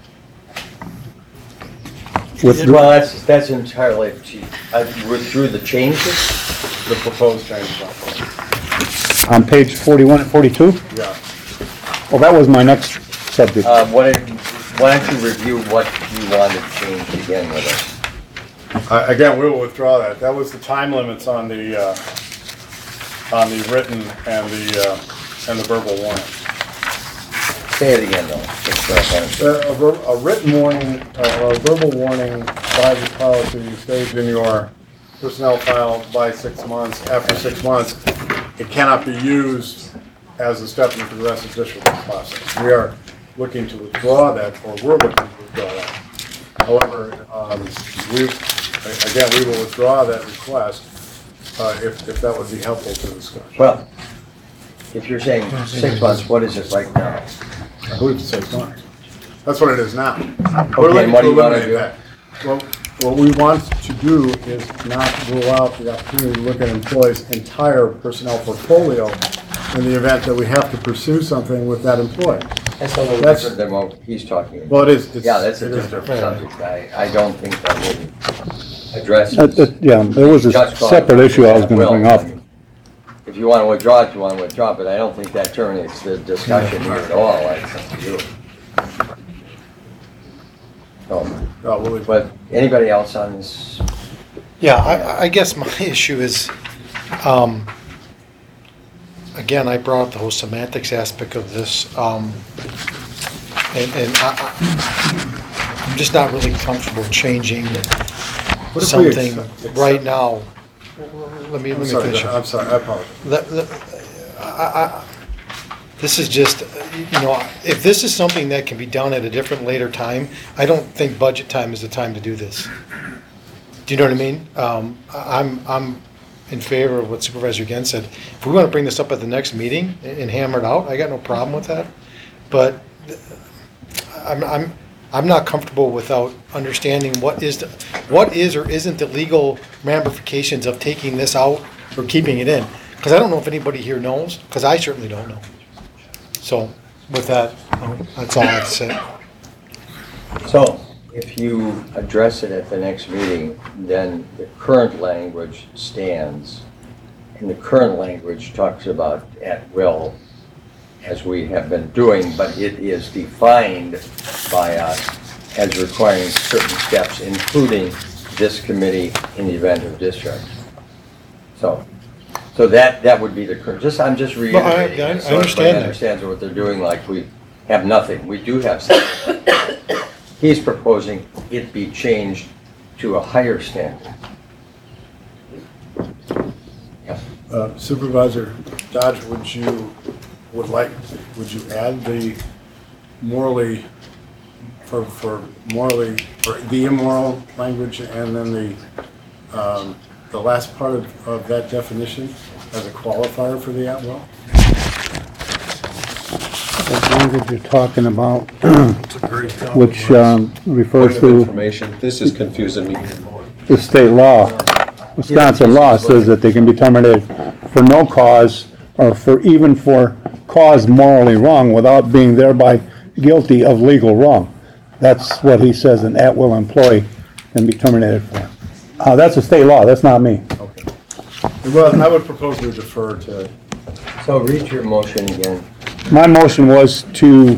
Well, that's entirely, up to you. I withdrew the changes. The proposed changes on 41. On page 41 and 42? Yeah. Well, that was my next subject. Why don't you review what you wanted changed again with us? Again, we will withdraw that. That was the time limits on the written and the verbal warning. Say it again, though. just so I understand. A written warning, or a verbal warning by the policy stays in your personnel file by 6 months. After 6 months, it cannot be used as a step into the rest of the district process. We are looking to withdraw that, or we're looking to withdraw that. However, we will withdraw that request if that would be helpful to the discussion. Well, if you're saying 6 months, what is it right now? I believe it's 6 months. That's what it is now. Okay, and what do you want to eliminate do? that. Well, what we want to do is not rule out the opportunity to look at an employee's entire personnel portfolio in the event that we have to pursue something with that employee. That's a little different than what he's talking about. Well, it is. Yeah, that's a it is different subject. I don't think that would address. Yeah, there was a Just cause separate issue I was gonna will. bring up. If you want to withdraw it, you want to withdraw, but I don't think that terminates the discussion here at all. It's up to you. But anybody else on this? Yeah, I guess my issue is, again, I brought up the whole semantics aspect of this, and I'm just not really comfortable changing What if we something accept- right now. Let me finish. I'm sorry, I apologize. This is just, if this is something that can be done at a different later time, I don't think budget time is the time to do this. Do you know what I mean? I'm in favor of what Supervisor Gens said. If we want to bring this up at the next meeting and hammer it out, I got no problem with that. But I'm not comfortable without understanding what is or isn't the legal ramifications of taking this out or keeping it in. Because I don't know if anybody here knows, because I certainly don't know. So with that, that's all I have to say. So, if you address it at the next meeting, then the current language stands. And the current language talks about at will, as we have been doing, but it is defined by us as requiring certain steps, including this committee in the event of discharge. So that would be the current, I'm just reiterating. I it so understand everybody that. understands what they're doing, like we have nothing. We do have something. He's proposing it be changed to a higher standard. Yeah. Supervisor Dodge, would you add the morally, for the immoral language and then the last part of that definition as a qualifier for the at-will? The language you're talking about, which refers Point of to information, this is confusing me. the state law. Wisconsin law says that they can be terminated for no cause or for cause morally wrong without being thereby guilty of legal wrong. That's what he says an at-will employee can be terminated for. That's a state law, that's not me. Okay. Well, I would propose we defer to. So read your motion again. My motion was to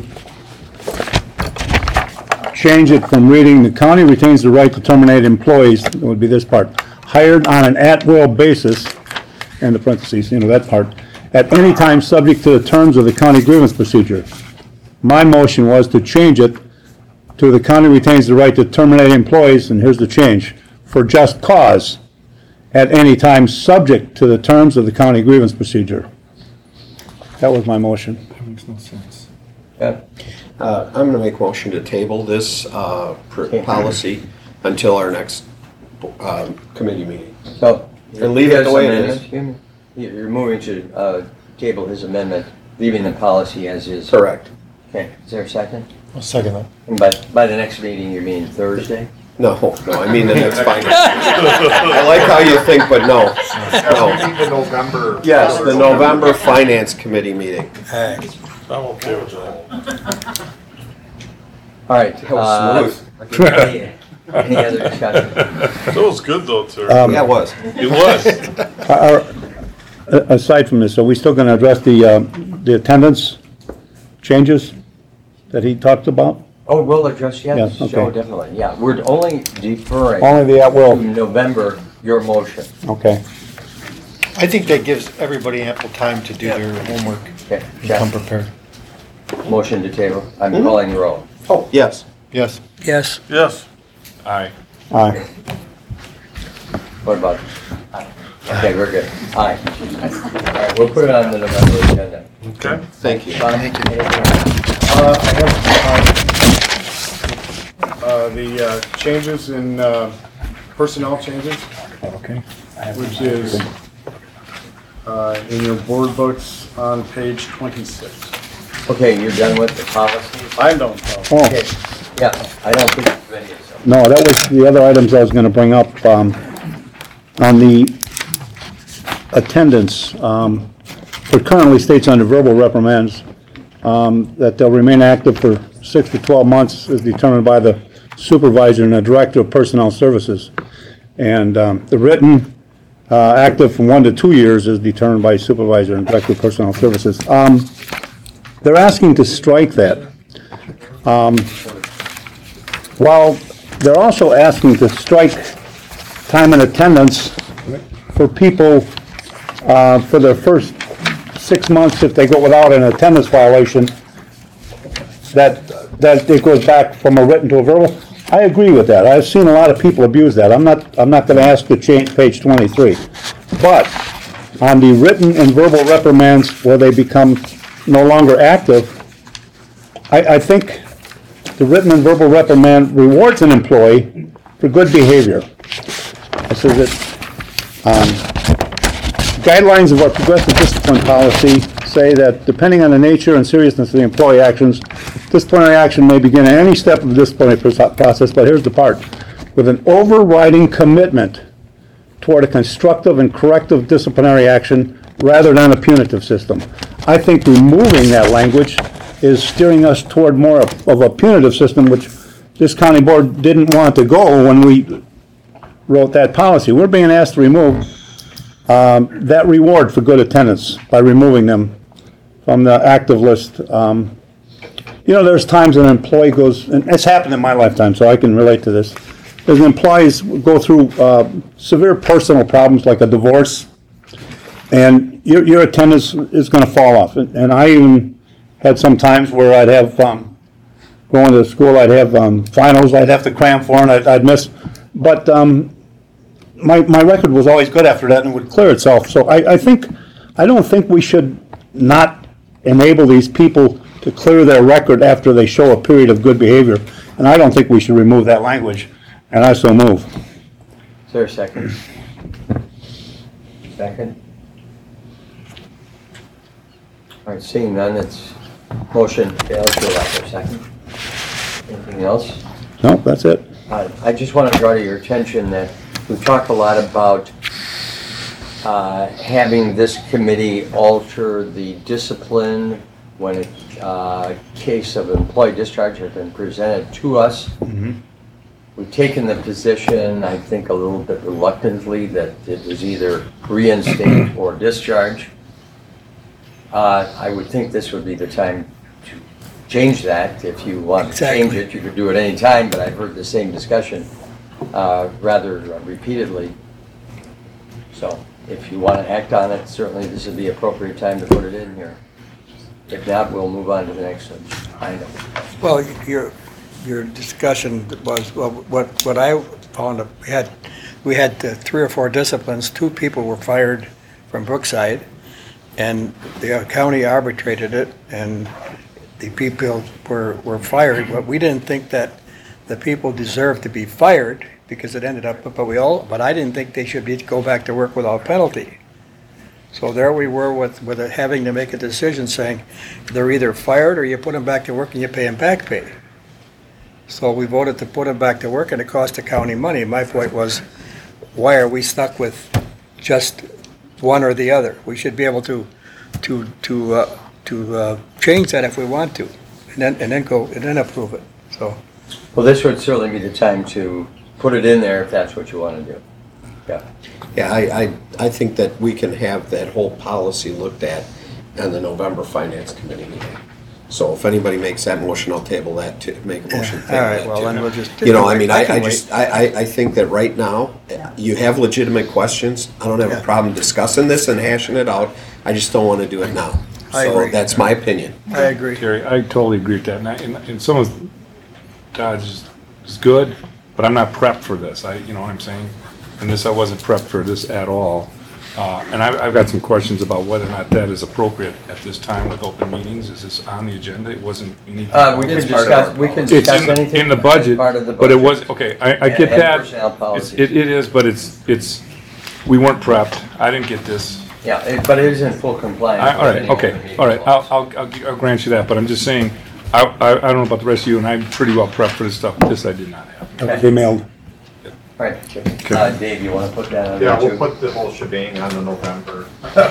change it from reading, the county retains the right to terminate employees, it would be this part, hired on an at-will basis, and the parentheses, that part, at any time subject to the terms of the county grievance procedure. My motion was to change it to the county retains the right to terminate employees, and here's the change, for just cause, at any time subject to the terms of the county grievance procedure. That was my motion. That makes no sense. Yeah. I'm going to make a motion to table this policy until our next committee meeting. So. And leave it the way it is. You're moving to table his amendment, leaving the policy as is. Correct. Okay, is there a second? I'll second that. And by the next meeting, you mean Thursday? No, I mean the next finance. I like how you think, but no. The November. Yes, the November Finance Committee meeting. I'm okay with that. All right. That was smooth. Any other discussion? That was good though, Terry. Yeah, it was. It was. Aside from this, are we still going to address the attendance changes that he talked about? Oh, we'll address, yes, Yeah, okay. sure, definitely, yeah. We're only deferring Only the to at-will, November, your motion. okay. I think that gives everybody ample time to do their homework Okay, and come prepared. motion to table. I'm calling the roll. Oh, yes. Yes. Yes. Yes. Aye. Aye. What about? Aye. Okay, we're good. Aye. All right, we'll put it on the November agenda. Okay. Thank you. The changes in personnel changes, Okay. which is in your board books on page 26. Okay, you're done with the policy? I don't know. Oh, Okay, yeah, I don't think it's ready, so. no, that was the other items I was going to bring up. On the attendance, it currently states under verbal reprimands that they'll remain active for 6 to 12 months as determined by the supervisor and the director of personnel services. And the written active from 1 to 2 years is determined by supervisor and director of personnel services. They're asking to strike that. While they're also asking to strike time and attendance for people for their first 6 months if they go without an attendance violation, that it goes back from a written to a verbal. I agree with that. I've seen a lot of people abuse that. I'm not going to ask to change page 23. But on the written and verbal reprimands where they become no longer active, I think the written and verbal reprimand rewards an employee for good behavior. It says that guidelines of our progressive discipline policy say that depending on the nature and seriousness of the employee actions, disciplinary action may begin at any step of the disciplinary process, but here's the part. With an overriding commitment toward a constructive and corrective disciplinary action rather than a punitive system. I think removing that language is steering us toward more of a punitive system, which this county board didn't want to go when we wrote that policy. We're being asked to remove that reward for good attendance by removing them from the active list. You know, there's times an employee goes, and it's happened in my lifetime, so I can relate to this. As employees go through severe personal problems like a divorce, and your attendance is going to fall off. And I even had some times where I'd have, going to school, I'd have finals I'd have to cram for, and I'd miss. But my record was always good after that and would clear itself. So I don't think we should not enable these people to clear their record after they show a period of good behavior. And I don't think we should remove that language. And I so move. Is there a second? Second? All right, seeing none, it's motion fails to lack a second. Anything else? No, that's it. I just want to draw to your attention that we've talked a lot about having this committee alter the discipline when a case of employee discharge has been presented to us. We've taken the position, I think a little bit reluctantly, that it was either reinstate or discharge. I would think this would be the time to change that. If you want to change it, you could do it any time, but I've heard the same discussion rather repeatedly. So if you want to act on it, certainly this is the appropriate time to put it in here. If not, we'll move on to the next item. Well, your discussion was, well, what I found, we had 3 or 4 disciplines. 2 people were fired from Brookside, and the county arbitrated it, and the people were fired, but we didn't think that the people deserved to be fired because it ended up, but I didn't think they should go back to work without penalty. So there we were with having to make a decision saying they're either fired or you put them back to work and you pay them back pay. So we voted to put them back to work, and it cost the county money. My point was, why are we stuck with just one or the other? We should be able to change that if we want to, and then approve it. So. Well, this would certainly be the time to put it in there if that's what you want to do. Yeah. Yeah, I think that we can have that whole policy looked at on the November Finance Committee meeting. So if anybody makes that motion, I'll table that to make a motion. All right, well, then we'll just. You know, I mean, I think that right now, you have legitimate questions. I don't have a problem discussing this and hashing it out. I just don't want to do it now. I agree. So that's my opinion. I agree. Gary, I totally agree with that. And some of Dodge is good, but I'm not prepped for this. You know what I'm saying? And I wasn't prepped for this at all. And I've got some questions about whether or not that is appropriate at this time with open meetings. Is this on the agenda? It wasn't anything. We can discuss anything. In the budget, Part of the but it budget. was, okay, I get And that. personnel policies. It is, but it's, we weren't prepped. I didn't get this. Yeah, but it is in full compliance. All right, with any okay, other meeting all right. laws. I'll grant you that, but I'm just saying, I don't know about the rest of you, and I'm pretty well prepped for this stuff. This I did not have. Okay. They mailed. All right, Dave, you want to put that on? Yeah, there we'll too? put the whole shebang on the November.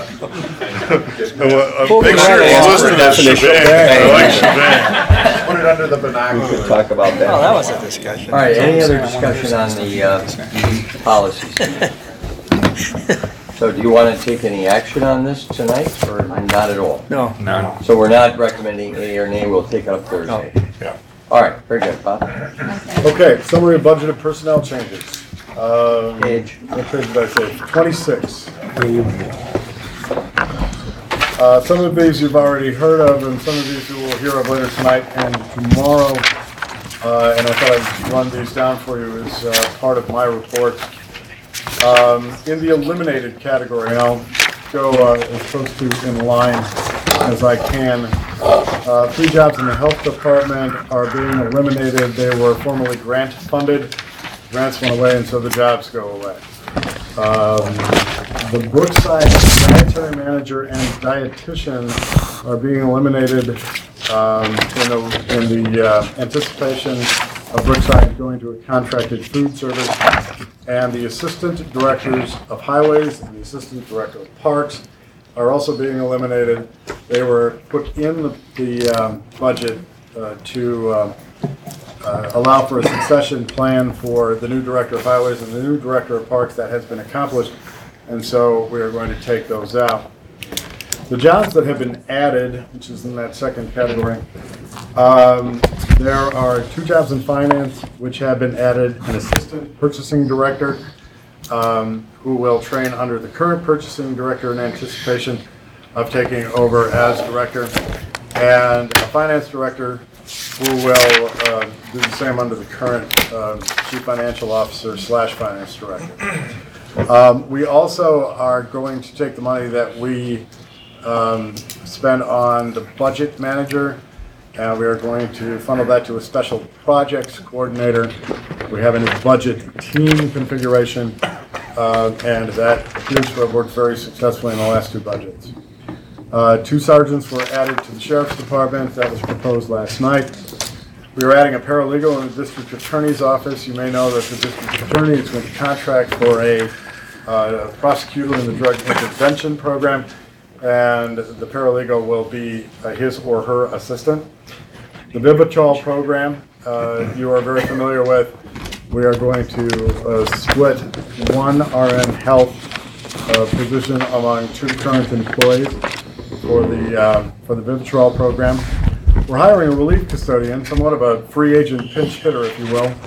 Make sure it's listed as shebang. I like shebang. Put it under the binoculars. We could talk about that. Oh, that was a discussion. All right, any other discussion on the policies? So do you want to take any action on this tonight, or not at all? No. No. So we're not recommending A or nay, we'll take it up Thursday? Yeah. All right, very good, Bob. Okay, summary of budgeted personnel changes. Page. What page did I say? 26. Some of these you've already heard of, and some of these you will hear of later tonight and tomorrow. And I thought I'd run these down for you as part of my report. In the eliminated category, and I'll go as close to in line as I can. 3 jobs in the health department are being eliminated. They were formerly grant funded. Grants went away, and so the jobs go away. The Brookside dietary manager and dietitian are being eliminated in the anticipation of Brookside going to a contracted food service, and the assistant directors of highways and the assistant director of parks are also being eliminated. They were put in the budget to allow for a succession plan for the new director of highways and the new director of parks. That has been accomplished, and so we are going to take those out. The jobs that have been added, which is in that second category, there are 2 jobs in finance which have been added: an assistant purchasing director who will train under the current purchasing director in anticipation of taking over as director, and a finance director who will do the same under the current chief financial officer / finance director. We also are going to take the money that we spend on the budget manager, and we are going to funnel that to a special projects coordinator. We have a new budget team configuration, and that appears to have worked very successfully in the last 2 budgets. 2 sergeants were added to the sheriff's department. That was proposed last night. We are adding a paralegal in the district attorney's office. You may know that the district attorney is going to contract for a prosecutor in the drug intervention program, and the paralegal will be his or her assistant. The Vivitrol program, you are very familiar with. We are going to split 1 RN Health position among 2 current employees for the Vivitrol program. We're hiring a relief custodian, somewhat of a free agent pinch hitter, if you will,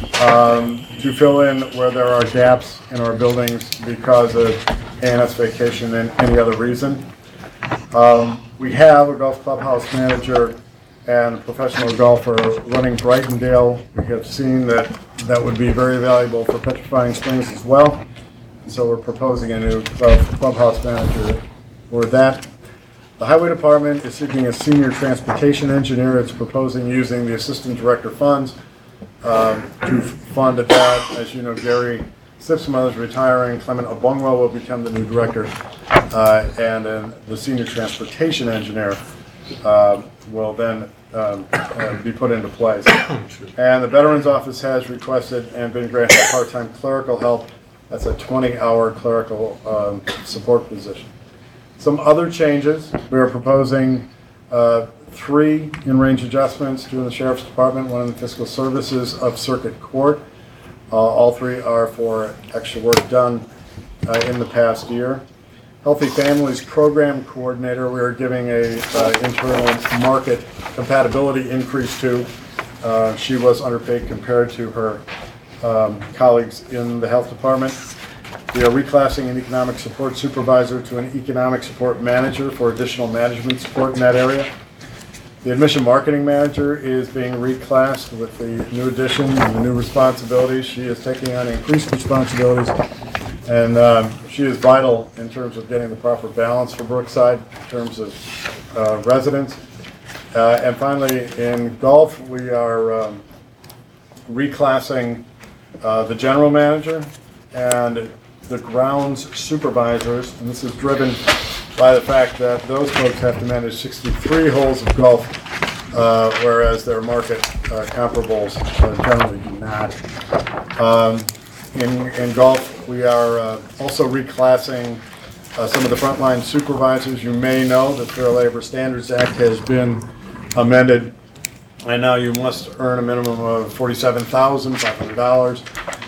to fill in where there are gaps in our buildings because of ANS vacation and any other reason. We have a golf clubhouse manager and a professional golfer running Brightondale. We have seen that that would be very valuable for Petrifying Springs as well. So we're proposing a new clubhouse manager for that. The Highway Department is seeking a senior transportation engineer. It's proposing using the assistant director funds to fund that. As you know, Gary Sipsma is retiring. Clement Obongwa will become the new director, and then the senior transportation engineer will then be put into place. And the Veterans Office has requested and been granted part-time clerical help. That's a 20-hour clerical support position. Some other changes: we are proposing 3 in-range adjustments, 2 in the Sheriff's Department, 1 in the Fiscal Services of Circuit Court. All 3 are for extra work done in the past year. Healthy Families Program Coordinator, we are giving a internal market compatibility increase to. She was underpaid compared to her colleagues in the Health Department. We are reclassing an economic support supervisor to an economic support manager for additional management support in that area. The admission marketing manager is being reclassed with the new addition and the new responsibilities. She is taking on increased responsibilities, and she is vital in terms of getting the proper balance for Brookside in terms of residents. And finally, in golf, we are reclassing the general manager and the grounds supervisors, and this is driven by the fact that those folks have to manage 63 holes of golf, whereas their market comparables generally do not. In golf, we are also reclassing some of the frontline supervisors. You may know that the Fair Labor Standards Act has been amended, and now you must earn a minimum of $47,500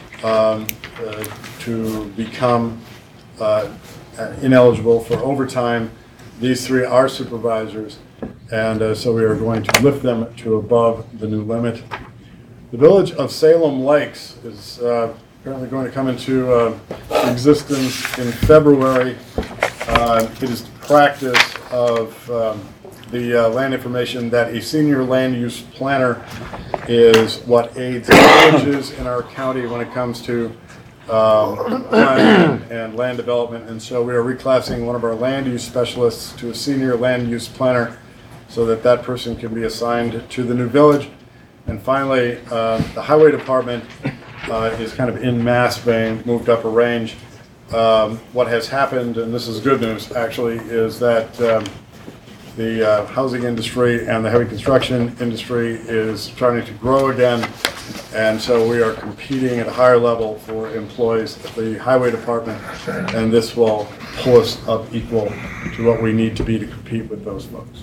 to become ineligible for overtime. These 3 are supervisors, and so we are going to lift them to above the new limit. The Village of Salem Lakes is apparently going to come into existence in February. It is the practice of the land information that a senior land use planner is what aids villages in our county when it comes to planning and land development, and so we are reclassing one of our land use specialists to a senior land use planner so that that person can be assigned to the new village. And finally, the Highway Department is kind of in mass being moved up a range. What has happened, and this is good news actually, is that the housing industry and the heavy construction industry is starting to grow again. And so we are competing at a higher level for employees at the highway department. And this will pull us up equal to what we need to be to compete with those folks.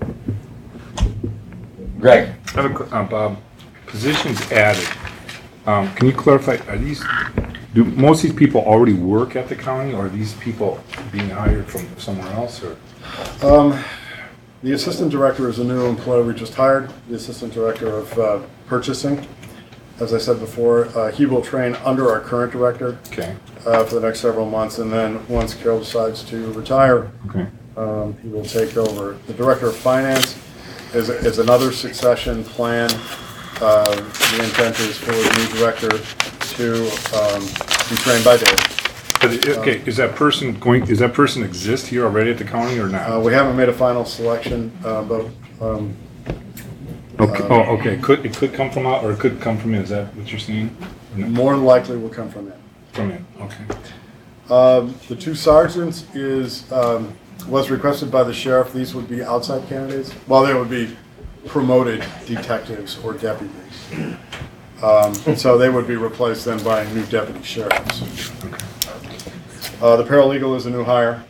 Greg? I have a, Bob, positions added. Can you clarify, do most of these people already work at the county, or are these people being hired from somewhere else, or? The assistant director is a new employee we just hired, the assistant director of purchasing. As I said before, he will train under our current director Okay. for the next several months, and then once Carol decides to retire, Okay. he will take over. The director of finance is another succession plan. The intent is for the new director to be trained by Dave. But, okay, is that person exist here already at the county or not? We haven't made a final selection, but Okay, it could come from out, or it could come from in, is that what you're saying? Or no? more than likely will come from him. From in, okay. The two sergeants was requested by the sheriff. These would be outside candidates. Well, they would be promoted detectives or deputies. So they would be replaced then by new deputy sheriffs. The paralegal is a new hire.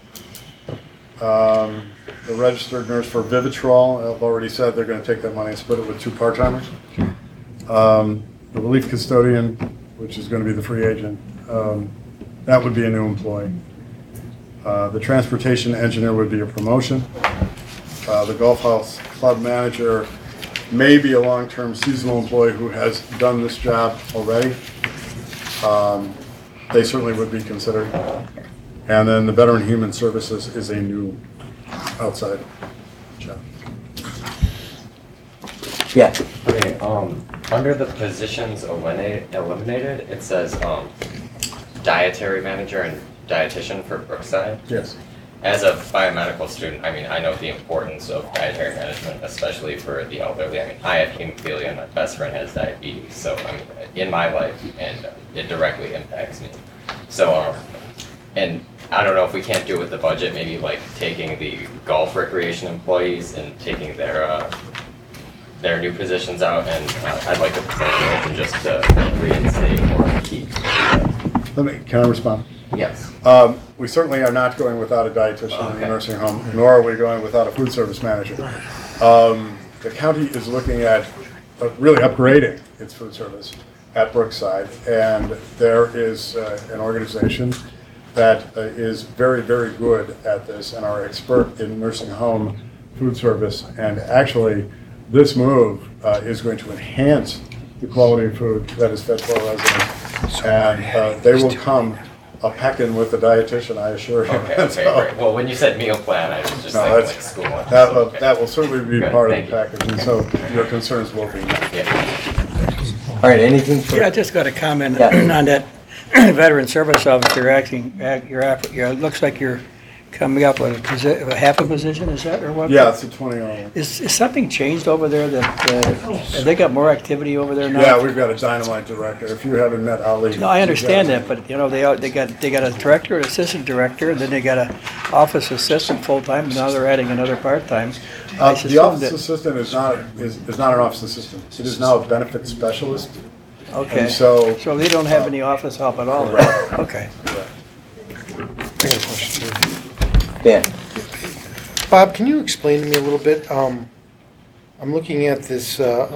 The registered nurse for Vivitrol, I've already said they're going to take that money and split it with two part-timers. The relief custodian, which is going to be the free agent, that would be a new employee. The transportation engineer would be a promotion. The golf house club manager may be a long-term seasonal employee who has done this job already. They certainly would be considered. And then the Veteran Human Services is a new outside job. Yeah. Okay, under the positions eliminated, it says, dietary manager and dietitian for Brookside. Yes. As a biomedical student, I mean, I know the importance of dietary management, especially for the elderly. I mean, I have hemophilia and my best friend has diabetes, so I mean, in my life, and it directly impacts me. So, and I don't know if we can't do it with the budget, maybe like taking the golf recreation employees and taking their new positions out, and I'd like to present a motion just to reinstate or keep. Can I respond? Yes. We certainly are not going without a dietitian in the nursing home, nor are we going without a food service manager. The county is looking at really upgrading its food service at Brookside, and there is an organization that is very, very good at this and are expert in nursing home food service. And actually, this move is going to enhance the quality of food that is fed to our residents. And they will come a pecking with the dietitian, I assure you. Okay, great. Well, when you said meal plan, I was just thinking like school lunch. That will certainly be Good, part of thank the package, and so your concerns will be met. Yeah. All right, anything for? Yeah, I just got a comment Yeah. on that veteran service officer it looks like you're coming up with a half a position, is that, or what? Yeah, it's a 20-hour. Is something changed over there that, have they got more activity over there now? Yeah, we've got a dynamite director. If you haven't met Ali. No, I understand that, but you know, they got a director, an assistant director, and then they got an office assistant full-time, and now they're adding another part-time. The office assistant is not an office assistant. It is now a benefit specialist. Okay, And so they don't have any office help at all? Correct. Okay. I got a question too. Dan? Bob, can you explain to me a little bit? I'm looking at this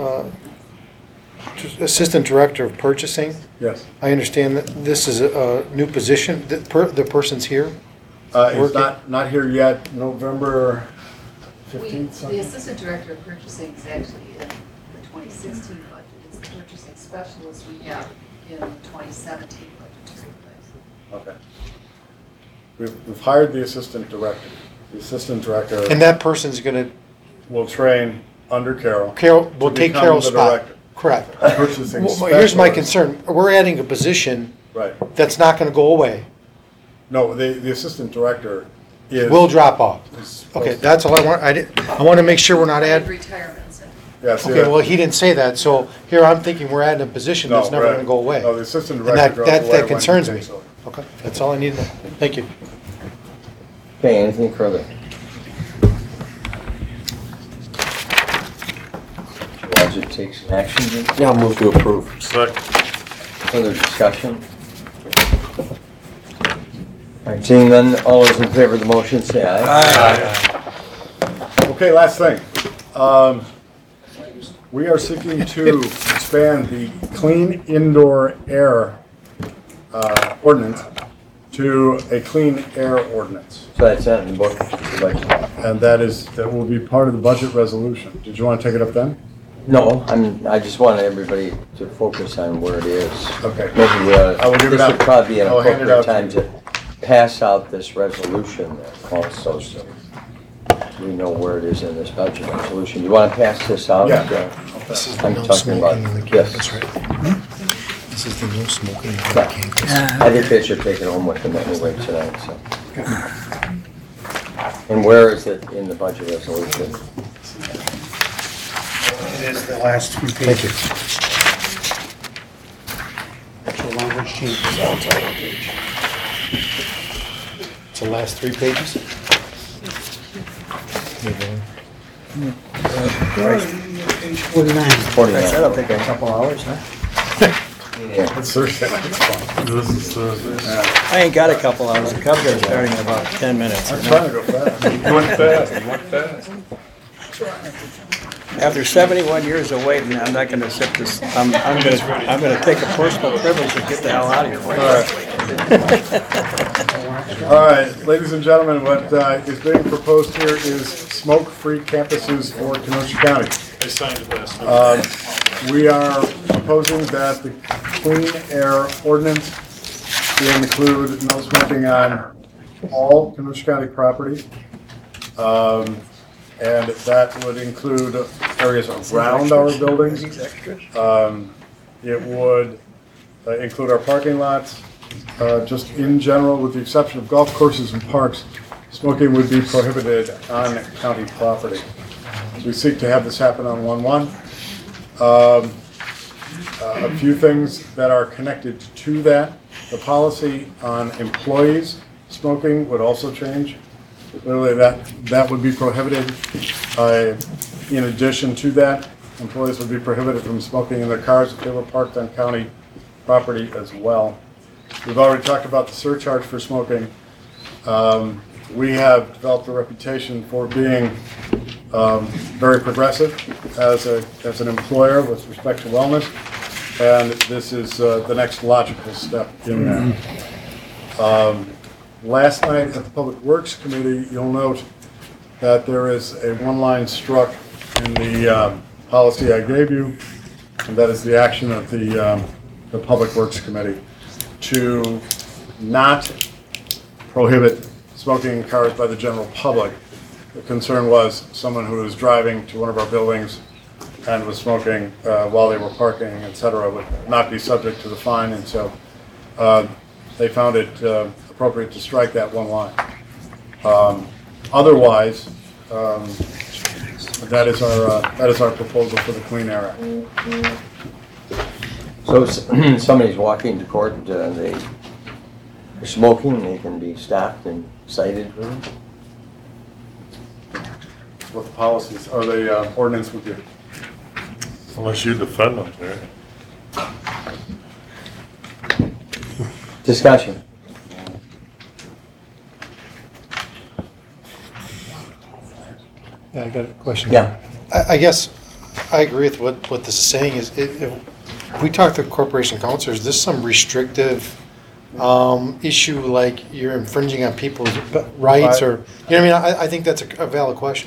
assistant director of purchasing. Yes. I understand that this is a new position. The person's here. It's not here yet. November 15th. The assistant director of purchasing is actually in the 2016 budget. It's the purchasing specialist we have in the 2017 budget to replace. Okay. We've hired the assistant director. The assistant director. And that person's going to. Will train under Carol. Carol will take become Carol's the spot. director. Correct. Purchasing Well, here's my specialist. concern. We're adding a position Right. that's not going to go away. No, the assistant director is. Will drop off. is supposed Okay, to- that's all I want. I want to make sure we're not adding. Retirements. Yeah, see, Okay, well, he didn't say that, so here I'm thinking we're adding a position that's No, never right. going to go away. No, the assistant And director goes away that when he concerns me. takes over. Okay, that's all I need to know. Thank you. Okay, anything further? propose it takes an action. Jim? Yeah, I'll move to approve. Second. Further discussion? All right, seeing none, all those in favor of the motion, say aye. Okay, last thing. We are seeking to expand the clean indoor air ordinance to a clean air ordinance. So that's not in the book. And that will be part of the budget resolution. Did you want to take it up then? No, I just want everybody to focus on where it is. Okay. Maybe I will give it this out. would probably be an I'll hand it appropriate out to time to pass out this resolution also, so we know where it is in this budget resolution. You want to pass this out? Yeah. This is the I'm no talking about, smoking on the yes. campus, right? This is the no smoking on the Yeah. campus. I think they should take it home with them anyway tonight, so. And where is it in the budget resolution? It is the last few pages. Actual language changes on the title page. It's the last 3 pages. Page 49. 49. That'll take a couple hours, huh? Yeah. It's Thursday night, it's fine. This is Thursday. I ain't got a couple hours. The Cubs are starting in about 10 minutes. I'm trying to go fast. You went fast, you went fast. After 71 years of waiting, I'm not gonna sit this, I'm gonna take a personal privilege and get the hell out of here. All right, ladies and gentlemen, what is being proposed here is smoke-free campuses for Kenosha County. I signed it last night. We are proposing that the clean air ordinance will include no smoking on all Kenosha County property. And that would include areas around our buildings. It would include our parking lots. Just in general, with the exception of golf courses and parks, smoking would be prohibited on county property. We seek to have this happen on 1/1. A few things that are connected to that. The policy on employees smoking would also change. Clearly, that would be prohibited. In addition to that, employees would be prohibited from smoking in their cars if they were parked on county property as well. We've already talked about the surcharge for smoking. We have developed a reputation for being very progressive as an employer with respect to wellness, and this is the next logical step in that. Last night at the Public Works Committee, you'll note that there is a one line struck in the policy I gave you, and that is the action of the Public Works Committee to not prohibit smoking in cars by the general public. The concern was someone who was driving to one of our buildings and was smoking while they were parking, et cetera, would not be subject to the fine, and so they found it appropriate to strike that one line. Otherwise, that is our proposal for the Clean Air Act. So if somebody's walking to court, they're smoking, they can be stopped and cited for it? What the policies, or the ordinance would do. Unless you defend them, Terry. Discussion. Yeah, I got a question. Yeah. I guess I agree with what this is saying is, if we talk to corporation counsel, is this some restrictive issue, like you're infringing on people's rights, or, you know what I mean? I think that's a valid question.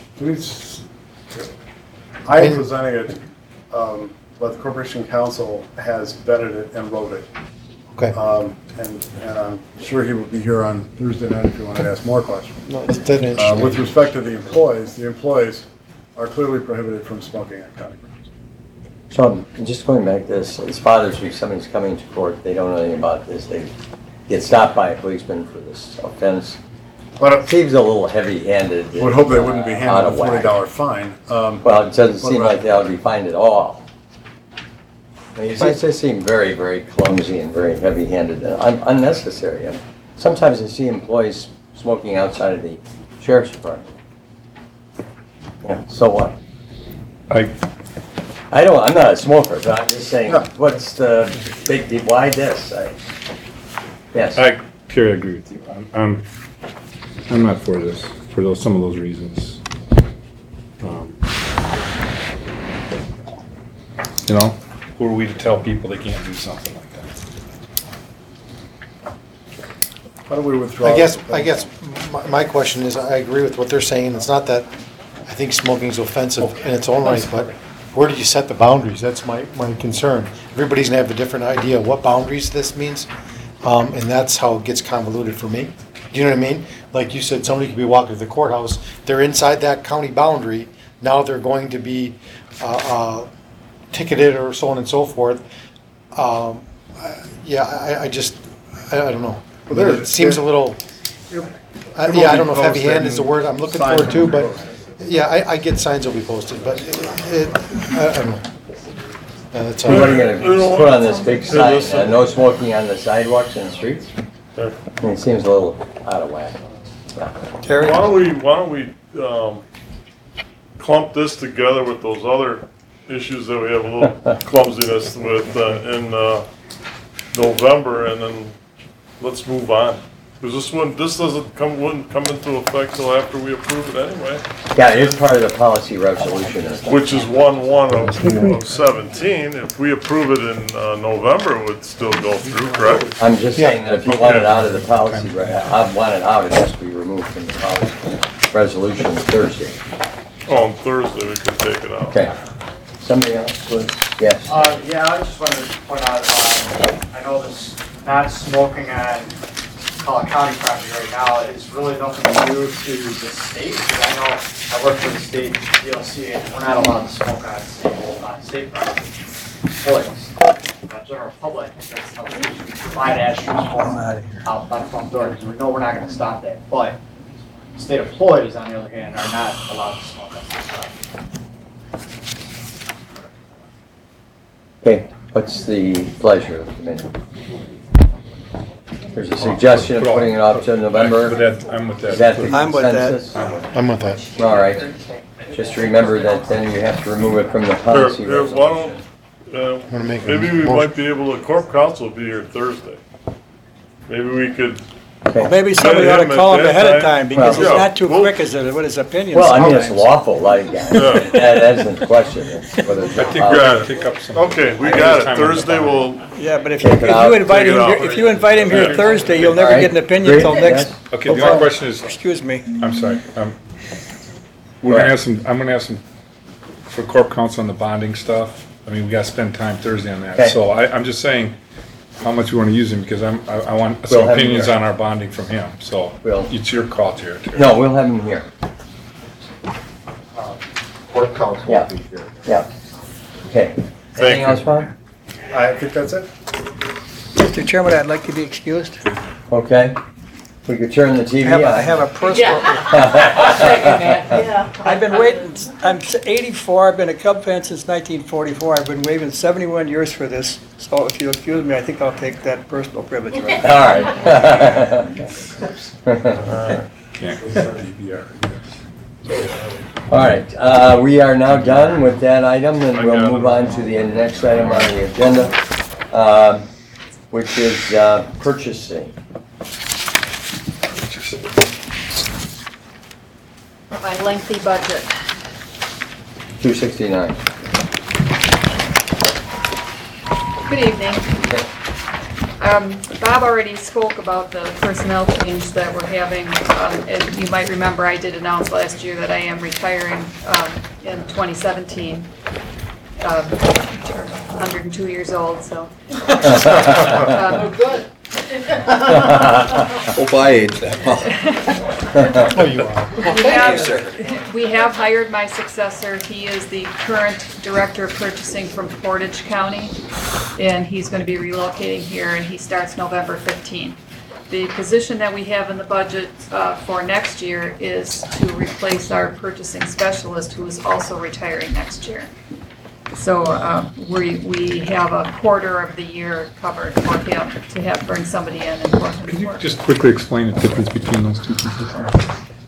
I am presenting it, but the Corporation Council has vetted it and wrote it. Okay. And I'm sure he will be here on Thursday night if you want to ask more questions. No, that's interesting. With respect to the employees are clearly prohibited from smoking on county grounds. So just going back to this, it's bothers me, somebody's coming to court, they don't know anything about this, they get stopped by a policeman for this offense. But it seems a little heavy-handed. Would hope they wouldn't be out handed of a whack. $40 fine. Well, it doesn't seem like they ought to be fined at all. I mean, it just seem very, very clumsy and very heavy-handed and unnecessary. Sometimes I see employees smoking outside of the sheriff's department. Yeah, so what? I'm not a smoker, but I'm just saying, what's the big deal? Why this? Yes. I purely agree with you. I'm not for this, for some of those reasons. You know, who are we to tell people they can't do something like that? Why don't we withdraw? I guess my question is, I agree with what they're saying. It's not that I think smoking's offensive in its own right, but where do you set the boundaries? That's my concern. Everybody's gonna have a different idea of what boundaries this means, and that's how it gets convoluted for me. Do you know what I mean? Like you said, somebody could be walking to the courthouse, they're inside that county boundary, now they're going to be ticketed or so on and so forth. Yeah, I don't know. It seems a little, I don't know if heavy hand is the word I'm looking for too, but yeah, I get signs will be posted, but I don't know. That's all. What are you gonna put on this big sign, no smoking on the sidewalks and the streets? I mean, it seems a little out of whack. Why don't we clump this together with those other issues that we have a little clumsiness with in November, and then let's move on. Because this wouldn't come into effect till after we approve it anyway. Yeah, it's part of the policy resolution. Which is 1/1/17. If we approve it in November, it would still go through, correct? I'm just saying that if you want it out of the policy, I want it out, it has to be removed from the policy resolution Thursday. Oh, on Thursday we could take it out. Okay. Somebody else, please? Yes. Yeah, I just wanted to point out, I know this not smoking on Collin County property right now is really nothing new to the state. Because I know I work for the state DLC and we're not allowed to smoke on state property. Employees, general public, that's how we provide ashes out by the front door because we know we're not going to stop that. But state employees, on the other hand, are not allowed to smoke on state property. Okay, what's the pleasure of the committee? There's a suggestion of putting it off to November. I'm with that. Is that the I'm with that. consensus? I'm with that. All right. Just remember that then you have to remove it from the policy resolution. Maybe we might be able to, Corp Council will be here Thursday. Maybe we could. Okay. Maybe somebody ought to call him ahead of time, because Well, it's not too quick as what his opinions Well, I mean, it's sometimes. lawful, like, that isn't the question. It's whether it's I think allowed. got it. Okay, we got it. Thursday we'll. Yeah, but if Take it out. you invite Take it him, out. if you invite him here Thursday, you'll never All right. get an opinion Great. till next. Okay, the only question is, Excuse me. I'm sorry, I'm gonna have some, for Corp Council on the bonding stuff. I mean, we gotta spend time Thursday on that. Okay. So I'm just saying how much we wanna use him, because I want We'll some have him opinions here. on our bonding from him, so it's your call, Terry. No, we'll have him here. Court counsel Yeah. will be here. Yeah. Okay. Anything else, Bob? I think that's it. Mr. Chairman, I'd like to be excused. Okay. We could turn the TV on. I have a personal. I've been waiting, I'm 84, I've been a Cub fan since 1944, I've been waiting 71 years for this, so if you'll excuse me, I think I'll take that personal privilege right now. All right. All right, we are now done with that item, and we'll move on to the next item on the agenda, which is purchasing. My lengthy budget. 269. Good evening. Bob already spoke about the personnel change that we're having. And you might remember I did announce last year that I am retiring in 2017. 102 years old, so. Good. Oh, by age that Oh, you are. We have hired my successor. He is the current Director of Purchasing from Portage County, and he's going to be relocating here, and he starts November 15th. The position that we have in the budget for next year is to replace our purchasing specialist, who is also retiring next year. So we have a quarter of the year covered for him to bring somebody in and for him Could to you work. just quickly explain the difference between those two positions?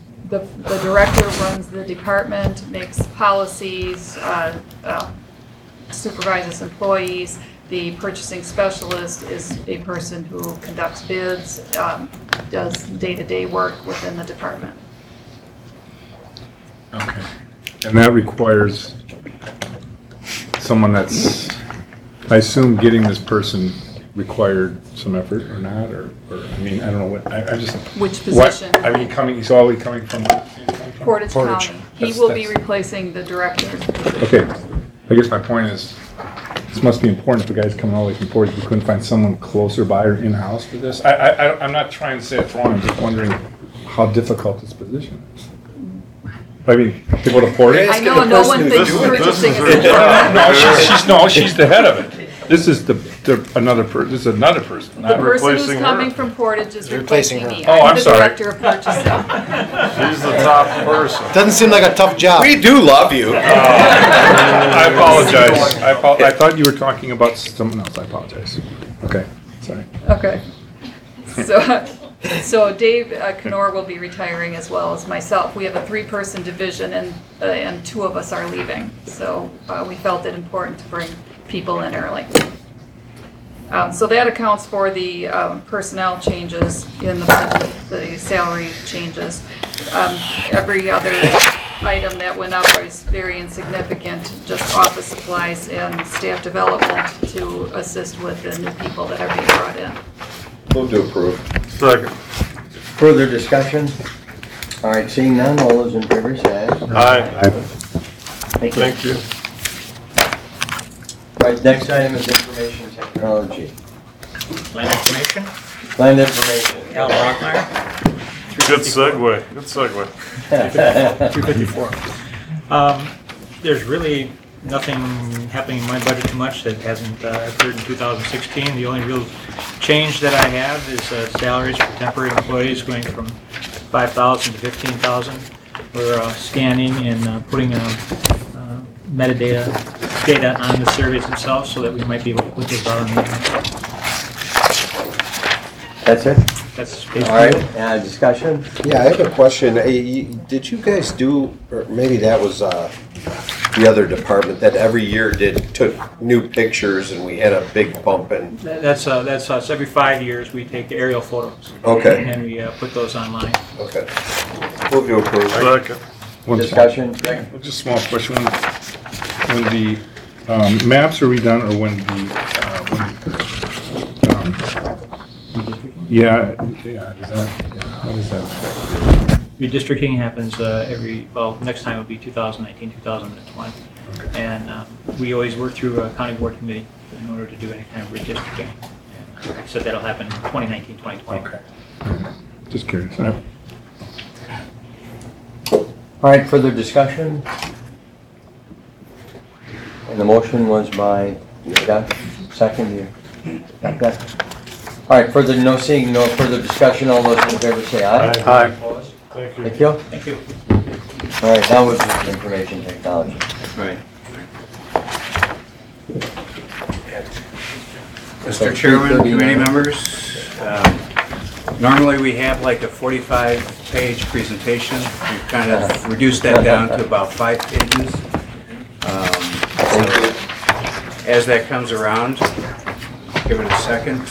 The director runs the department, makes policies, supervises employees. The purchasing specialist is a person who conducts bids, does day-to-day work within the department. Okay. And that requires someone that's, I assume getting this person required some effort or not, or I mean, I don't know what, I just. Which what- position? I mean, he's always coming from. Portage County. He That's- will be that's- replacing the director. Okay, I guess my point is, this must be important if the guy's coming all the way from Portage, we couldn't find someone closer by or in-house for this. I'm not trying to say it's wrong, I'm just wondering how difficult this position is. I mean, to go to Portage? I know no one thinks purchasing is important. No, she's the head of it. This is another person. The not- person who's coming from Portage is replacing me. Oh, I'm the sorry. director of purchasing. She's the top person. Doesn't seem like a tough job. We do love you. I apologize. I thought you were talking about someone else. I apologize. Okay, sorry. Okay. So Dave Canor will be retiring as well as myself. We have a 3-person division and 2 of us are leaving. So we felt it important to bring people in early. So that accounts for the personnel changes in the budget, the salary changes. Every other item that went up was very insignificant, just office supplies and staff development to assist with the new people that are being brought in. Move to approve. Second. Further discussion? All right, seeing none, all those in favor say aye. Aye. Thank you. Thank you. All right, next item is information technology. Land information, Land information. Al Brockmeyer. Good segue, good segue. 354. There's really nothing happening in my budget too much that hasn't occurred in 2016. The only real change that I have is salaries for temporary employees going from 5,000 to 15,000. We're scanning and putting metadata data on the surveys themselves so that we might be able to put those out on the internet. That's it? That's All basically right, discussion? Yeah, I have a question. Did you guys do, or maybe that was the other department that every year took new pictures and we had a big bump in? That's us. Every 5 years, we take aerial photos. Okay. And we put those online. Okay. Move to approve. Second. Discussion? Just a small question. When the maps are redone, or when the how does that? Redistricting happens next time will be 2019, 2020. Okay. And we always work through a county board committee in order to do any kind of redistricting. And so that'll happen 2019, 2020. Okay. Just curious. All right, further discussion? And the motion was by, you got second, you got that? All right, seeing no further discussion, all those in favor say aye. Aye. Opposed? Thank you. Thank you. Thank you. All right, now we'll do information technology. Right. So Mr. Chairman, 339. committee members, normally we have like a 45-page presentation. We've kind of reduced that down to about 5 pages. So as that comes around, give it a second.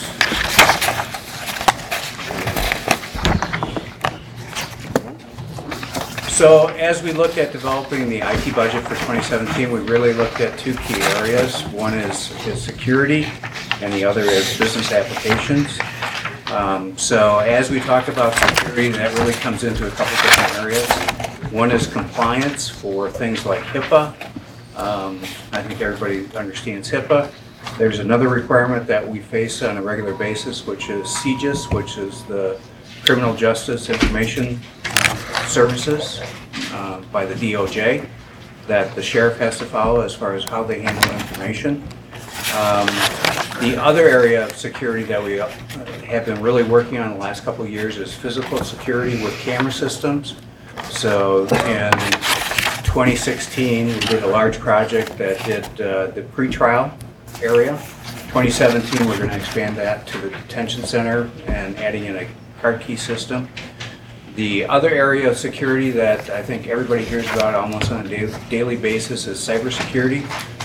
So as we looked at developing the IT budget for 2017, we really looked at 2 key areas. One is security, and the other is business applications. So as we talk about security, that really comes into a couple different areas. One is compliance for things like HIPAA. I think everybody understands HIPAA. There's another requirement that we face on a regular basis, which is CJIS, which is the Criminal Justice Information Services by the DOJ, that the sheriff has to follow as far as how they handle information. The other area of security that we have been really working on the last couple of years is physical security with camera systems. So in 2016, we did a large project that did the pretrial area. 2017, we're going to expand that to the detention center and adding in a card key system. The other area of security that I think everybody hears about almost on a daily basis is cybersecurity.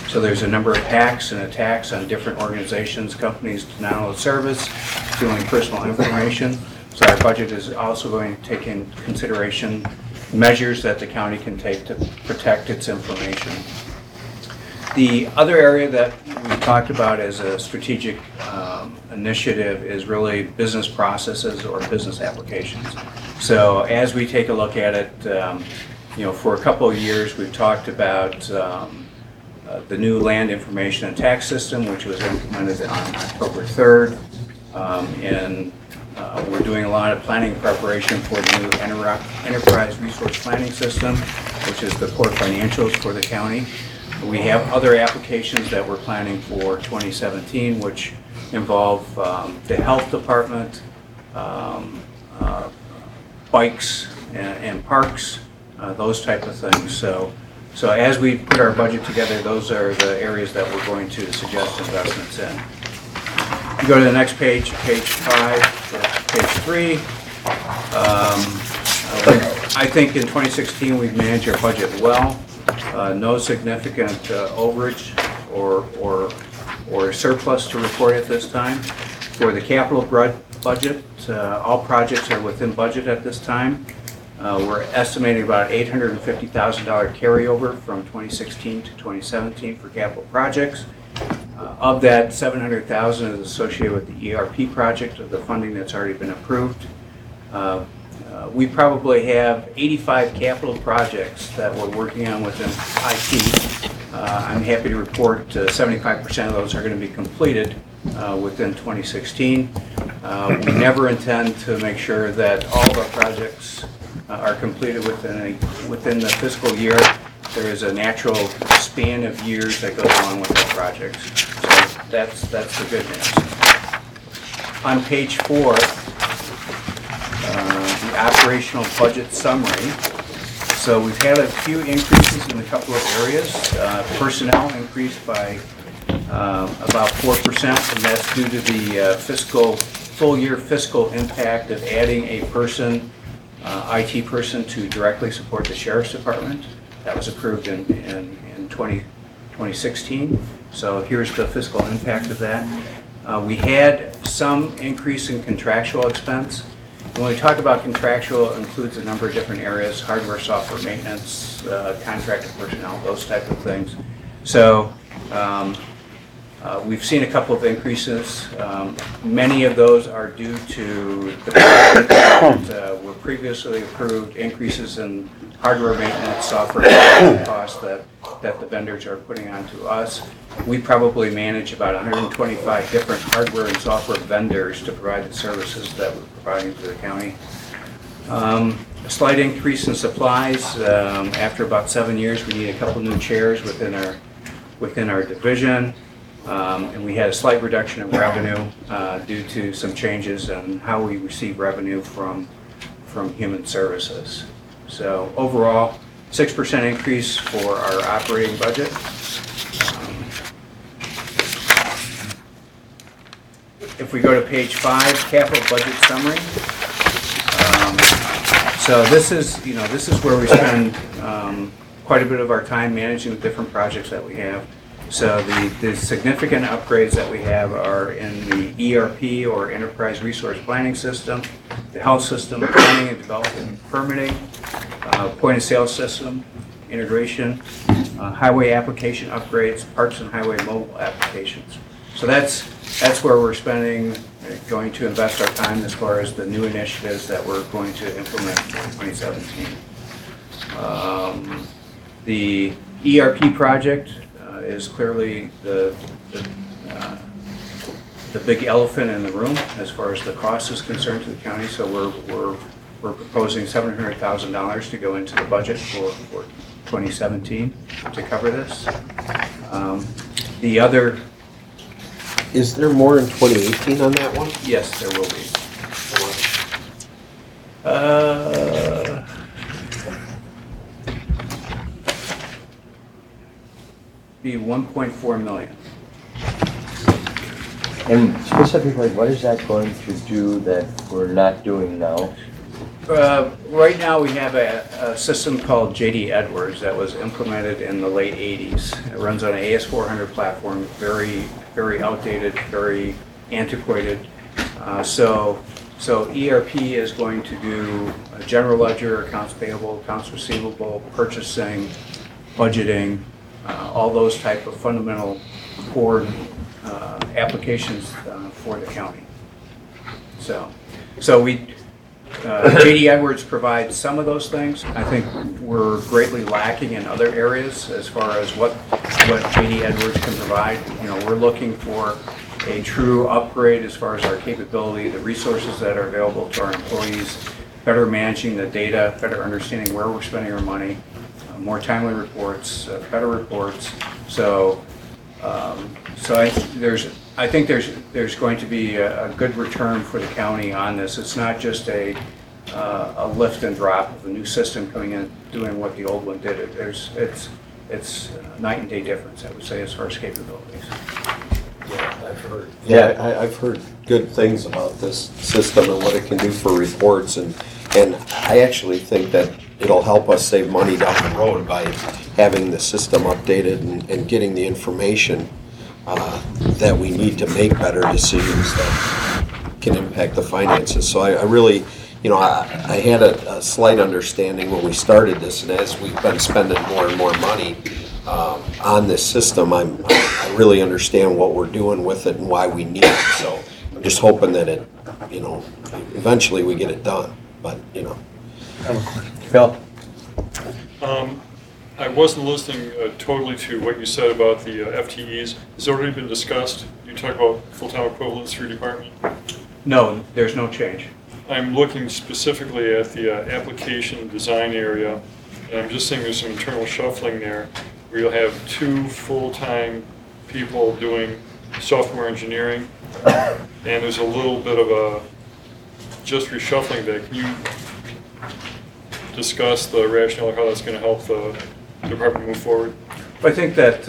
So there's a number of hacks and attacks on different organizations, companies, denial of service, stealing personal information. So our budget is also going to take in consideration measures that the county can take to protect its information. The other area that we talked about as a strategic initiative is really business processes or business applications. So as we take a look at it, for a couple of years we've talked about the new land information and tax system, which was implemented on October 3rd. And we're doing a lot of planning preparation for the new enterprise resource planning system, which is the core financials for the county. We have other applications that we're planning for 2017, which involve the health department, bikes and parks, those type of things. So as we put our budget together, those are the areas that we're going to suggest investments in. You go to the next page, page 5, page 3. I think in 2016 we've managed our budget well. No significant overage or surplus to report at this time. For the capital budget, all projects are within budget at this time. We're estimating about $850,000 carryover from 2016 to 2017 for capital projects. Of that, $700,000 is associated with the ERP project of the funding that's already been approved. We probably have 85 capital projects that we're working on within IT. I'm happy to report 75% of those are going to be completed within 2016. We never intend to make sure that all of our projects are completed within the fiscal year. There is a natural span of years that goes along with our projects. So that's the good news. On page 4, the operational budget summary. So we've had a few increases in a couple of areas. Personnel increased by about 4%, and that's due to the full year fiscal impact of adding a person, IT person, to directly support the Sheriff's Department. That was approved in 2016. So here's the fiscal impact of that. We had some increase in contractual expense. When we talk about contractual, it includes a number of different areas: hardware, software maintenance, contracted personnel, those type of things. So we've seen a couple of increases. Many of those are due to the fact that were previously approved increases in hardware maintenance, software costs that the vendors are putting onto us. We probably manage about 125 different hardware and software vendors to provide the services that we're providing to the county. A slight increase in supplies. After about 7 years, we need a couple new chairs within our division. And we had a slight reduction in revenue due to some changes in how we receive revenue from human services. So overall, 6% increase for our operating budget. If we go to page 5, capital budget summary. So this is where we spend quite a bit of our time managing the different projects that we have. So the significant upgrades that we have are in the ERP, or Enterprise Resource Planning System, the health system, planning and development, permitting, point of sale system, integration, highway application upgrades, parks and highway mobile applications. So that's where we're going to invest our time as far as the new initiatives that we're going to implement in 2017. The ERP project is clearly the big elephant in the room as far as the cost is concerned to the county. So we're proposing $700,000 to go into the budget for 2017 to cover this. The other. Is there more in 2018 on that one? Yes, there will be. Be 1.4 million. And specifically, what is that going to do that we're not doing now? Right now, we have a system called JD Edwards that was implemented in the late 80s. It runs on an AS400 platform, very, very outdated, very antiquated. So ERP is going to do a general ledger, accounts payable, accounts receivable, purchasing, budgeting, all those type of fundamental core applications for the county. So JD Edwards provides some of those things. I think we're greatly lacking in other areas as far as what JD Edwards can provide. You know, we're looking for a true upgrade as far as our capability, the resources that are available to our employees, better managing the data, better understanding where we're spending our money, more timely reports, better reports. I think there's going to be a good return for the county on this. It's not just a lift and drop of a new system coming in doing what the old one did. It's night and day difference, I would say, as far as capabilities. I've heard good things about this system and what it can do for reports, and I actually think that it'll help us save money down the road by having the system updated and getting the information that we need to make better decisions that can impact the finances. So I really, I had a slight understanding when we started this, and as we've been spending more and more money on this system, I really understand what we're doing with it and why we need it. So I'm just hoping that it, eventually we get it done. But Bill? I wasn't listening totally to what you said about the FTEs. Has it already been discussed? You talk about full-time equivalents through department? No, there's no change. I'm looking specifically at the application design area, and I'm just seeing there's some internal shuffling there, where you'll have 2 full-time people doing software engineering, and there's a little bit of a just reshuffling there. Can you discuss the rationale of how that's going to help the department move forward? I think that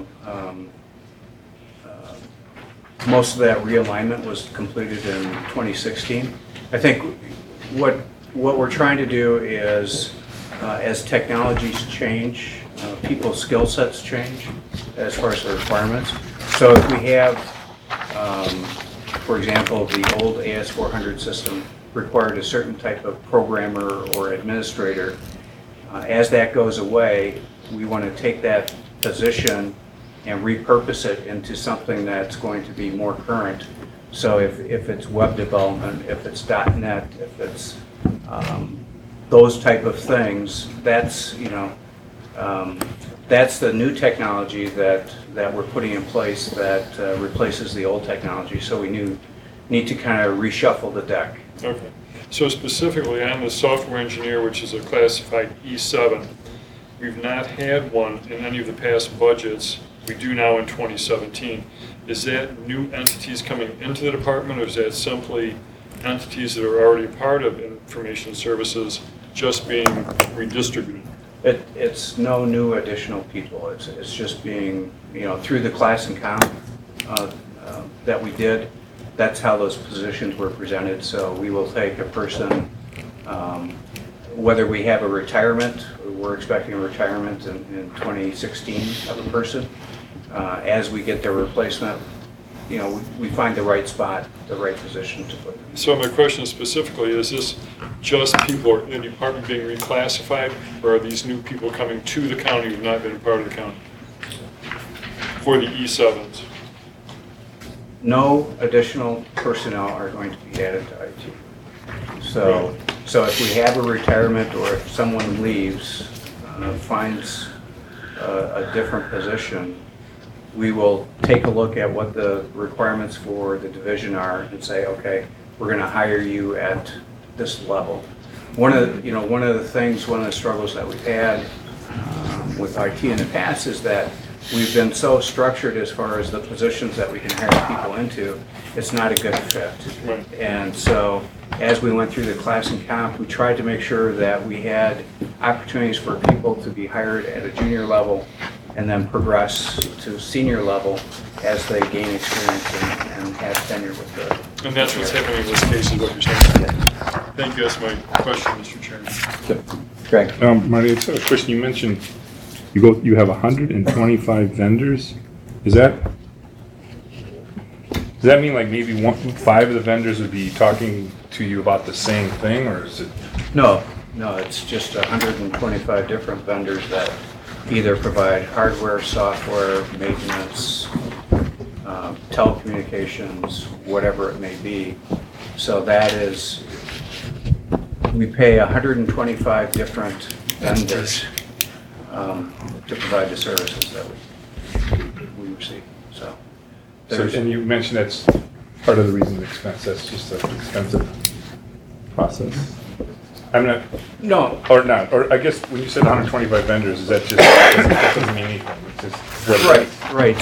most of that realignment was completed in 2016. I think what we're trying to do is, as technologies change, people's skill sets change as far as the requirements. So if we have, for example, the old AS400 system required a certain type of programmer or administrator, as that goes away, we want to take that position and repurpose it into something that's going to be more current. So if it's web development, if it's .NET, if it's those type of things, that's that's the new technology that we're putting in place that replaces the old technology. So we need to kind of reshuffle the deck. Okay. So specifically on the software engineer, which is a classified E7, we've not had one in any of the past budgets. We do now in 2017. Is that new entities coming into the department, or is that simply entities that are already part of information services just being redistributed? It's no new additional people. It's just being, through the class and comp that we did, that's how those positions were presented. So we will take a person, whether we have a retirement, we're expecting a retirement in 2016 of a person. As we get their replacement, we find the right spot, the right position to put them. So my question is specifically, is this just people in the department being reclassified, or are these new people coming to the county who have not been a part of the county for the E7s? No additional personnel are going to be added to IT. So if we have a retirement or if someone leaves, finds a different position, we will take a look at what the requirements for the division are and say, okay, we're going to hire you at this level. One of the struggles that we've had with IT in the past is that we've been so structured as far as the positions that we can hire people into, it's not a good fit. Right. And so as we went through the class and comp, we tried to make sure that we had opportunities for people to be hired at a junior level and then progress to senior level as they gain experience and have tenure with the. And that's what's happening in this case, is what you're saying? Thank you, that's my question, Mr. Chairman. Greg? Marty, it's a question, you mentioned, you have 125 vendors? Does that mean like maybe 5 of the vendors would be talking to you about the same thing, or is it? No, it's just 125 different vendors that either provide hardware, software, maintenance, telecommunications, whatever it may be. So that is, we pay 125 different vendors to provide the services that we receive, so. And you mentioned that's part of the reason the expense, that's just an expensive process. I'm not. No. Or not, or I guess when you said 125 vendors, is that just, that doesn't mean anything, it's just. Right,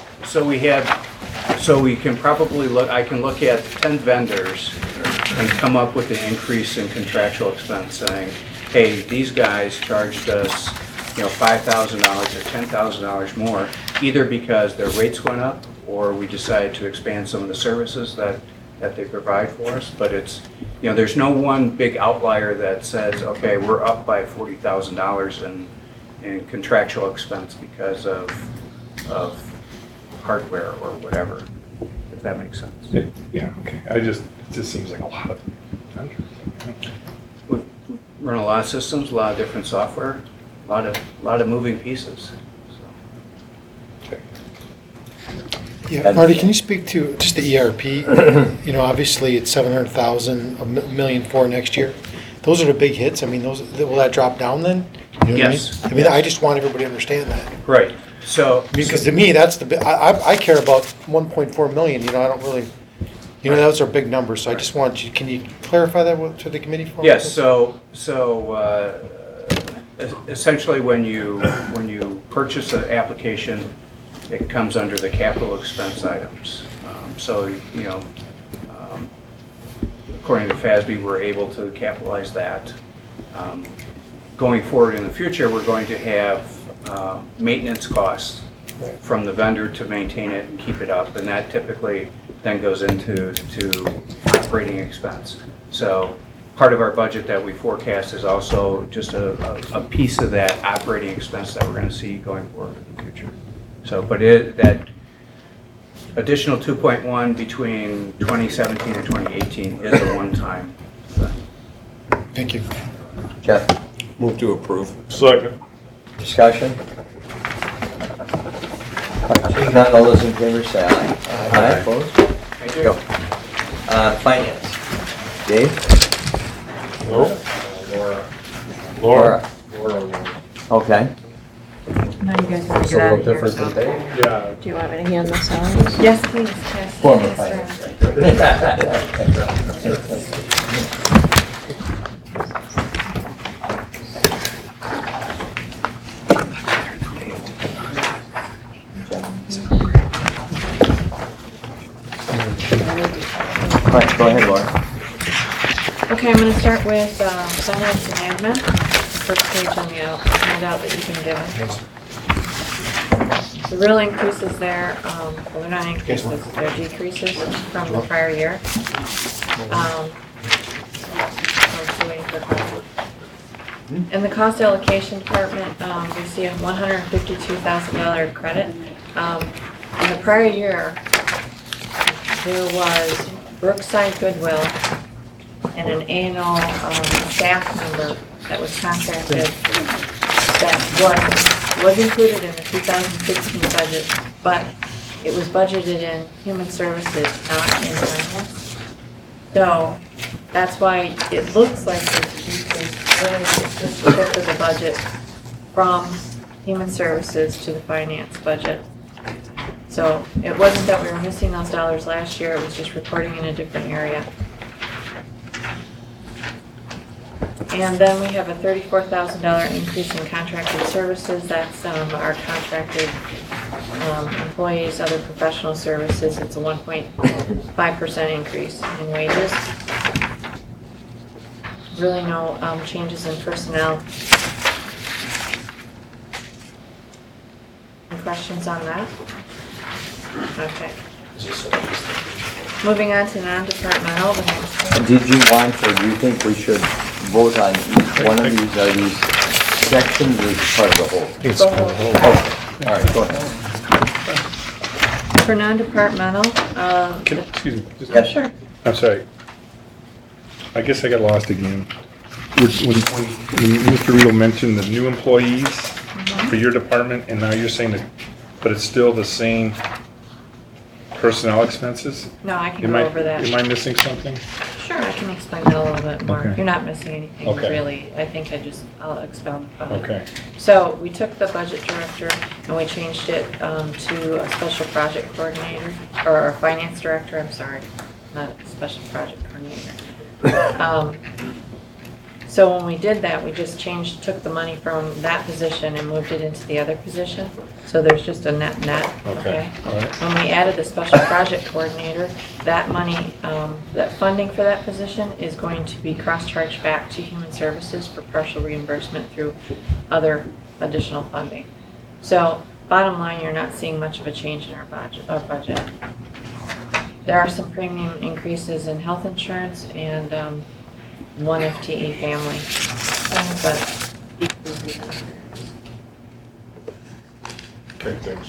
so we can probably look, I can look at 10 vendors and come up with an increase in contractual expense saying, hey, these guys charged us, $5,000 or $10,000 more, either because their rates went up or we decided to expand some of the services that they provide for us. But it's, there's no one big outlier that says, okay, we're up by $40,000 in contractual expense because of hardware or whatever, if that makes sense. Yeah, okay. It just seems like a lot of vendors. We run a lot of systems, a lot of different software, a lot of moving pieces. Yeah, Marty, can you speak to just the ERP? Obviously it's 700,000, $1.4 million next year. Those are the big hits. I mean, will that drop down then? You know Yes. what I mean, I just want everybody to understand that. Right. So because to me, that's I care about 1.4 million. I don't really. Those are big numbers. So I just want you. Can you clarify that to the committee for me? Yes. So essentially, when you purchase an application, it comes under the capital expense items. According to FASB, we're able to capitalize that. Going forward in the future, we're going to have maintenance costs from the vendor to maintain it and keep it up, and that typically then goes into operating expense. So part of our budget that we forecast is also just a piece of that operating expense that we're going to see going forward in the future. So, but that additional 2.1 between 2017 and 2018 is a one-time thing. Thank you. Jeff? Move to approve. Second. Discussion? Seeing none, all those in favor say aye. Aye. Opposed? Thank you. Go. Finance. Dave? Laura. Laura. Okay. Now you guys want to It's a get out little of here. different So. than Dave. Yeah. Do you want me to hand this out? Yes, please. Yes. Former Yes, finance. All right, go ahead, Laura. Okay, I'm going to start with finance and admin. The first page on the handout that you've been given. The real increases there, well, they're not increases, they're decreases from the prior year. In the cost allocation department, we see a $152,000 credit. In the prior year, there was Brookside Goodwill and an annual staff member that was contracted that was included in the 2016 budget, but it was budgeted in human services, not in finance. So that's why it looks like there's a decrease. Really, it's just a shift of the budget from human services to the finance budget. So it wasn't that we were missing those dollars last year, it was just reporting in a different area. And then we have a $34,000 increase in contracted services. That's our contracted employees, other professional services. It's a 1.5% increase in wages. Really no changes in personnel. Any questions on that? Okay. Moving on to non-departmental, Did you want, or do you think we should vote on each one of these? Are these sections or part of the whole? It's part of the whole. Oh, all right, go ahead. For non-departmental, Excuse me. just- Yes. sure. I'm sorry. I guess I got lost again. When Mr. Riedel mentioned the new employees for your department, and now you're saying that, but it's still the same personnel expenses? No, I can Am go I- over that. Am I missing something? Sure, I can explain that a little bit more. Okay. You're not missing anything, Okay. really. I think I'll expound upon it. Okay. So we took the budget director and we changed it to a special project coordinator, or a finance director, I'm sorry, not a special project coordinator. So when we did that, we just took the money from that position and moved it into the other position. So there's just a net, Okay, all right. When we added the special project coordinator, that money, that funding for that position is going to be cross-charged back to Human Services for partial reimbursement through other additional funding. So bottom line, you're not seeing much of a change in our budget. There are some premium increases in health insurance and one FTE family, but. Okay, thanks.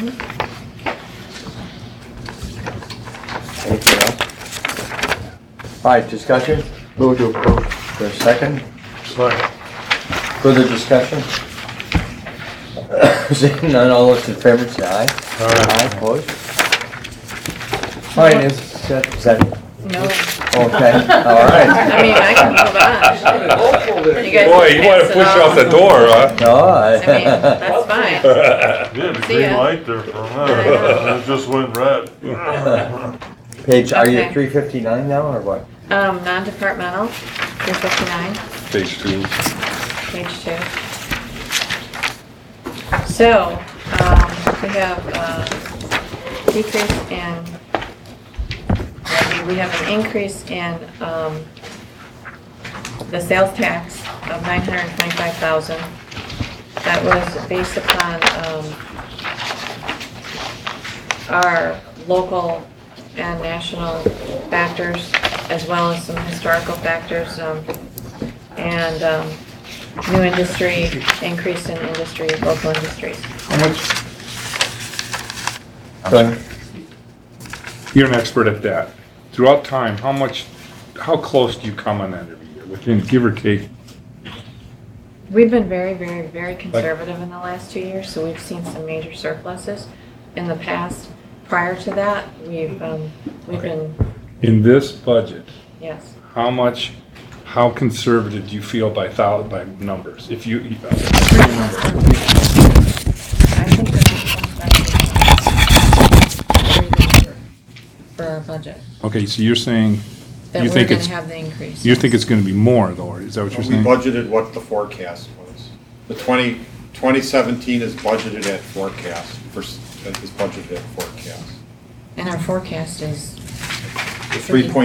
Anything else? All right, discussion? Move to approve. For a second? Second. Further discussion? Seeing none, all those in favor say aye. Aye, opposed? All right, is that? No. Okay, all right. I mean, I can move on. You guys Boy, can you wanna pass it push off. off the door, huh? No, I mean, that's fine. Yeah, the See green ya. light there for a minute, it just went red. Page, are you Okay. at 359 now, or what? Non-departmental, 359. Page 2. Page 2. So, we have decrease in, we have an increase in the sales tax of $925,000. That was based upon our local and national factors, as well as some historical factors, and new industry, increase in industry, local industries. How much? You're an expert at that. Throughout time, how close do you come on that every year? Within, give or take? We've been very, very, very conservative in the last 2 years, so we've seen some major surpluses. In the past, prior to that, we've been, In this budget, yes. how conservative do you feel by numbers? If you, I think that for our budget, okay, so you're saying, that you we're think gonna it's, have the increase. you think it's gonna be more though, or is that what you're We saying? budgeted what the forecast was. The 2017 is budgeted at forecast, is budgeted at forecast. And our forecast is, The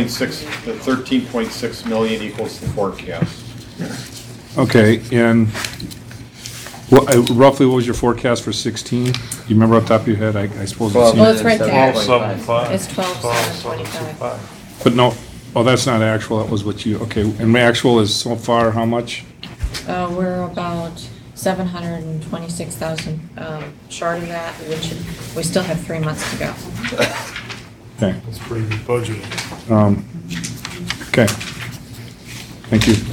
13.6 million equals the forecast. Okay, and roughly what was your forecast for 16? You remember off the top of your head? I suppose it's. well, it's right there. 12.75. It's 12,725. But no, oh, that's not actual, that was what you, okay, and my actual is so far how much? We're about 726,000 short of that, which we still have 3 months to go. Okay. That's pretty good budgeting. Okay. Thank you.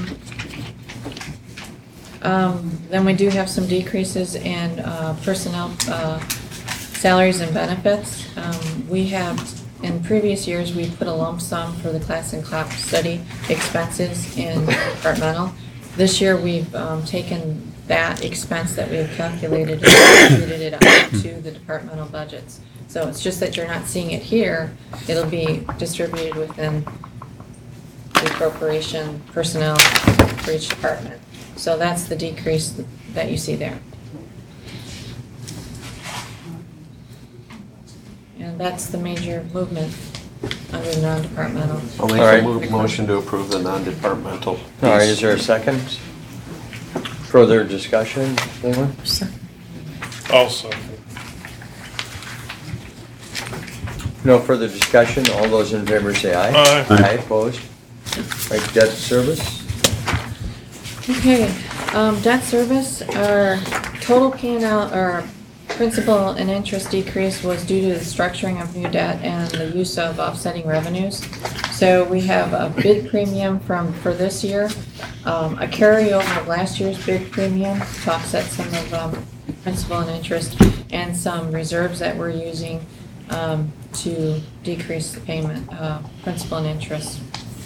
Then we do have some decreases in personnel salaries and benefits. We have, in previous years, we put a lump sum for the class and comp study expenses in departmental. This year, we've taken that expense that we've calculated and distributed it out to the departmental budgets. So it's just that you're not seeing it here. It'll be distributed within the appropriation personnel for each department. So that's the decrease that you see there. And that's the major movement under the non-departmental. I'll make All right. a motion to approve the non-departmental. All right, is there a second? Further discussion, anyone? I'll second. No further discussion. All those in favor say aye. Aye. Aye, opposed? Right, debt service? Okay, debt service, our total P&L, our principal and interest decrease was due to the structuring of new debt and the use of offsetting revenues. So we have a bid premium for this year, a carryover of last year's bid premium to offset some of principal and interest, and some reserves that we're using to decrease the payment, principal and interest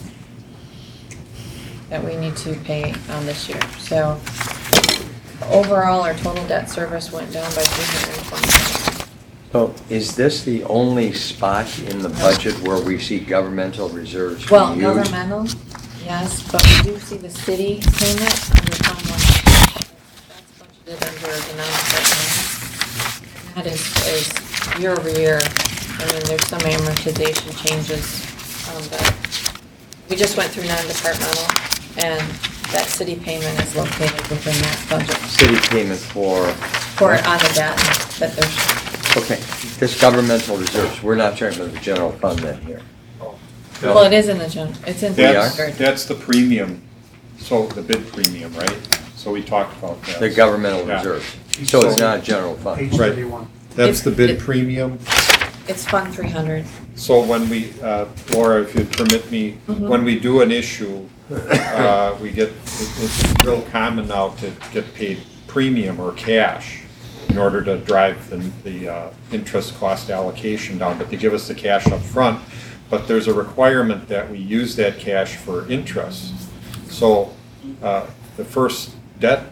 that we need to pay this year. So overall, our total debt service went down by $320,000. So is this the only spot in the budget where we see governmental reserves Well, being used? governmental, yes, but we do see the city payment under Fund 1. That's budgeted under the non-departmental. That is year over year. I mean, there's some amortization changes, but we just went through non-departmental, and that city payment is located within that budget. City payment for, On the debt that there's, okay, this governmental reserves, we're not talking about the general fund then here. well, it is in the general, it's in the record. That's the premium, so the bid premium, right? So we talked about that. The governmental Yeah. reserves. So it's not general fund. Right. That's the bid premium. It's Fund 300. So when we, Laura, if you'd permit me, when we do an issue, we get, it's real common now to get paid premium or cash in order to drive the interest cost allocation down, but they give us the cash up front. But there's a requirement that we use that cash for interest. So the first debt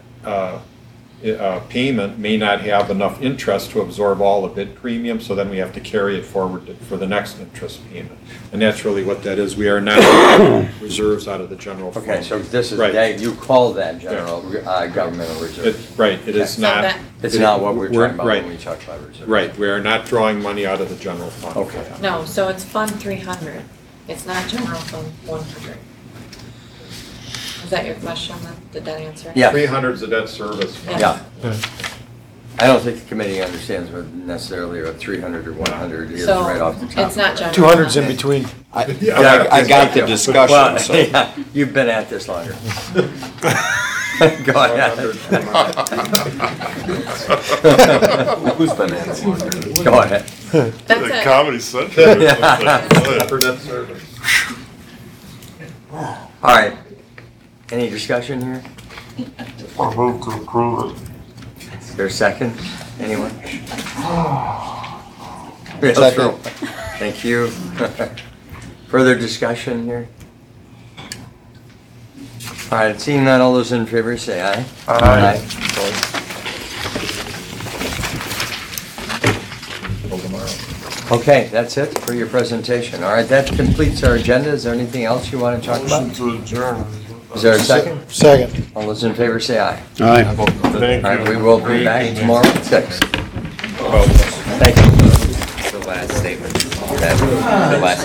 payment may not have enough interest to absorb all the bid premium, so then we have to carry it forward for the next interest payment. And that's really what that is. We are not reserves out of the general fund. Okay, so this is, Right. that- you call that general, governmental reserve. Right, it is not. It's not what we're talking about right. when we talk about reserve. Right, we are not drawing money out of the general fund. Okay. No, so it's Fund 300. It's not General Fund 100. Was that your question? Did that answer? Yeah. 300 is the debt service. fund. Yeah. I don't think the committee understands what necessarily a 300 or 100 is So, right off the top. it's not general. 200's in between. I got the discussion, Well, so. yeah, you've been at this longer. Go ahead. Who's been at it longer? Go ahead. That's The it. Comedy Central. For debt service. All right. Any discussion here? I'll move to approve it. Is there a second? Anyone? Real Second. true. Thank you. Further discussion here? All right, seeing none, all those in favor say aye. Aye. Opposed? Okay, that's it for your presentation. All right, that completes our agenda. Is there anything else you want to talk Motion about? to adjourn. Is there a second? Second. All those in favor say aye. Aye. Thank All right, you. we will be back tomorrow at 6. Thank you. The last statement, that, the last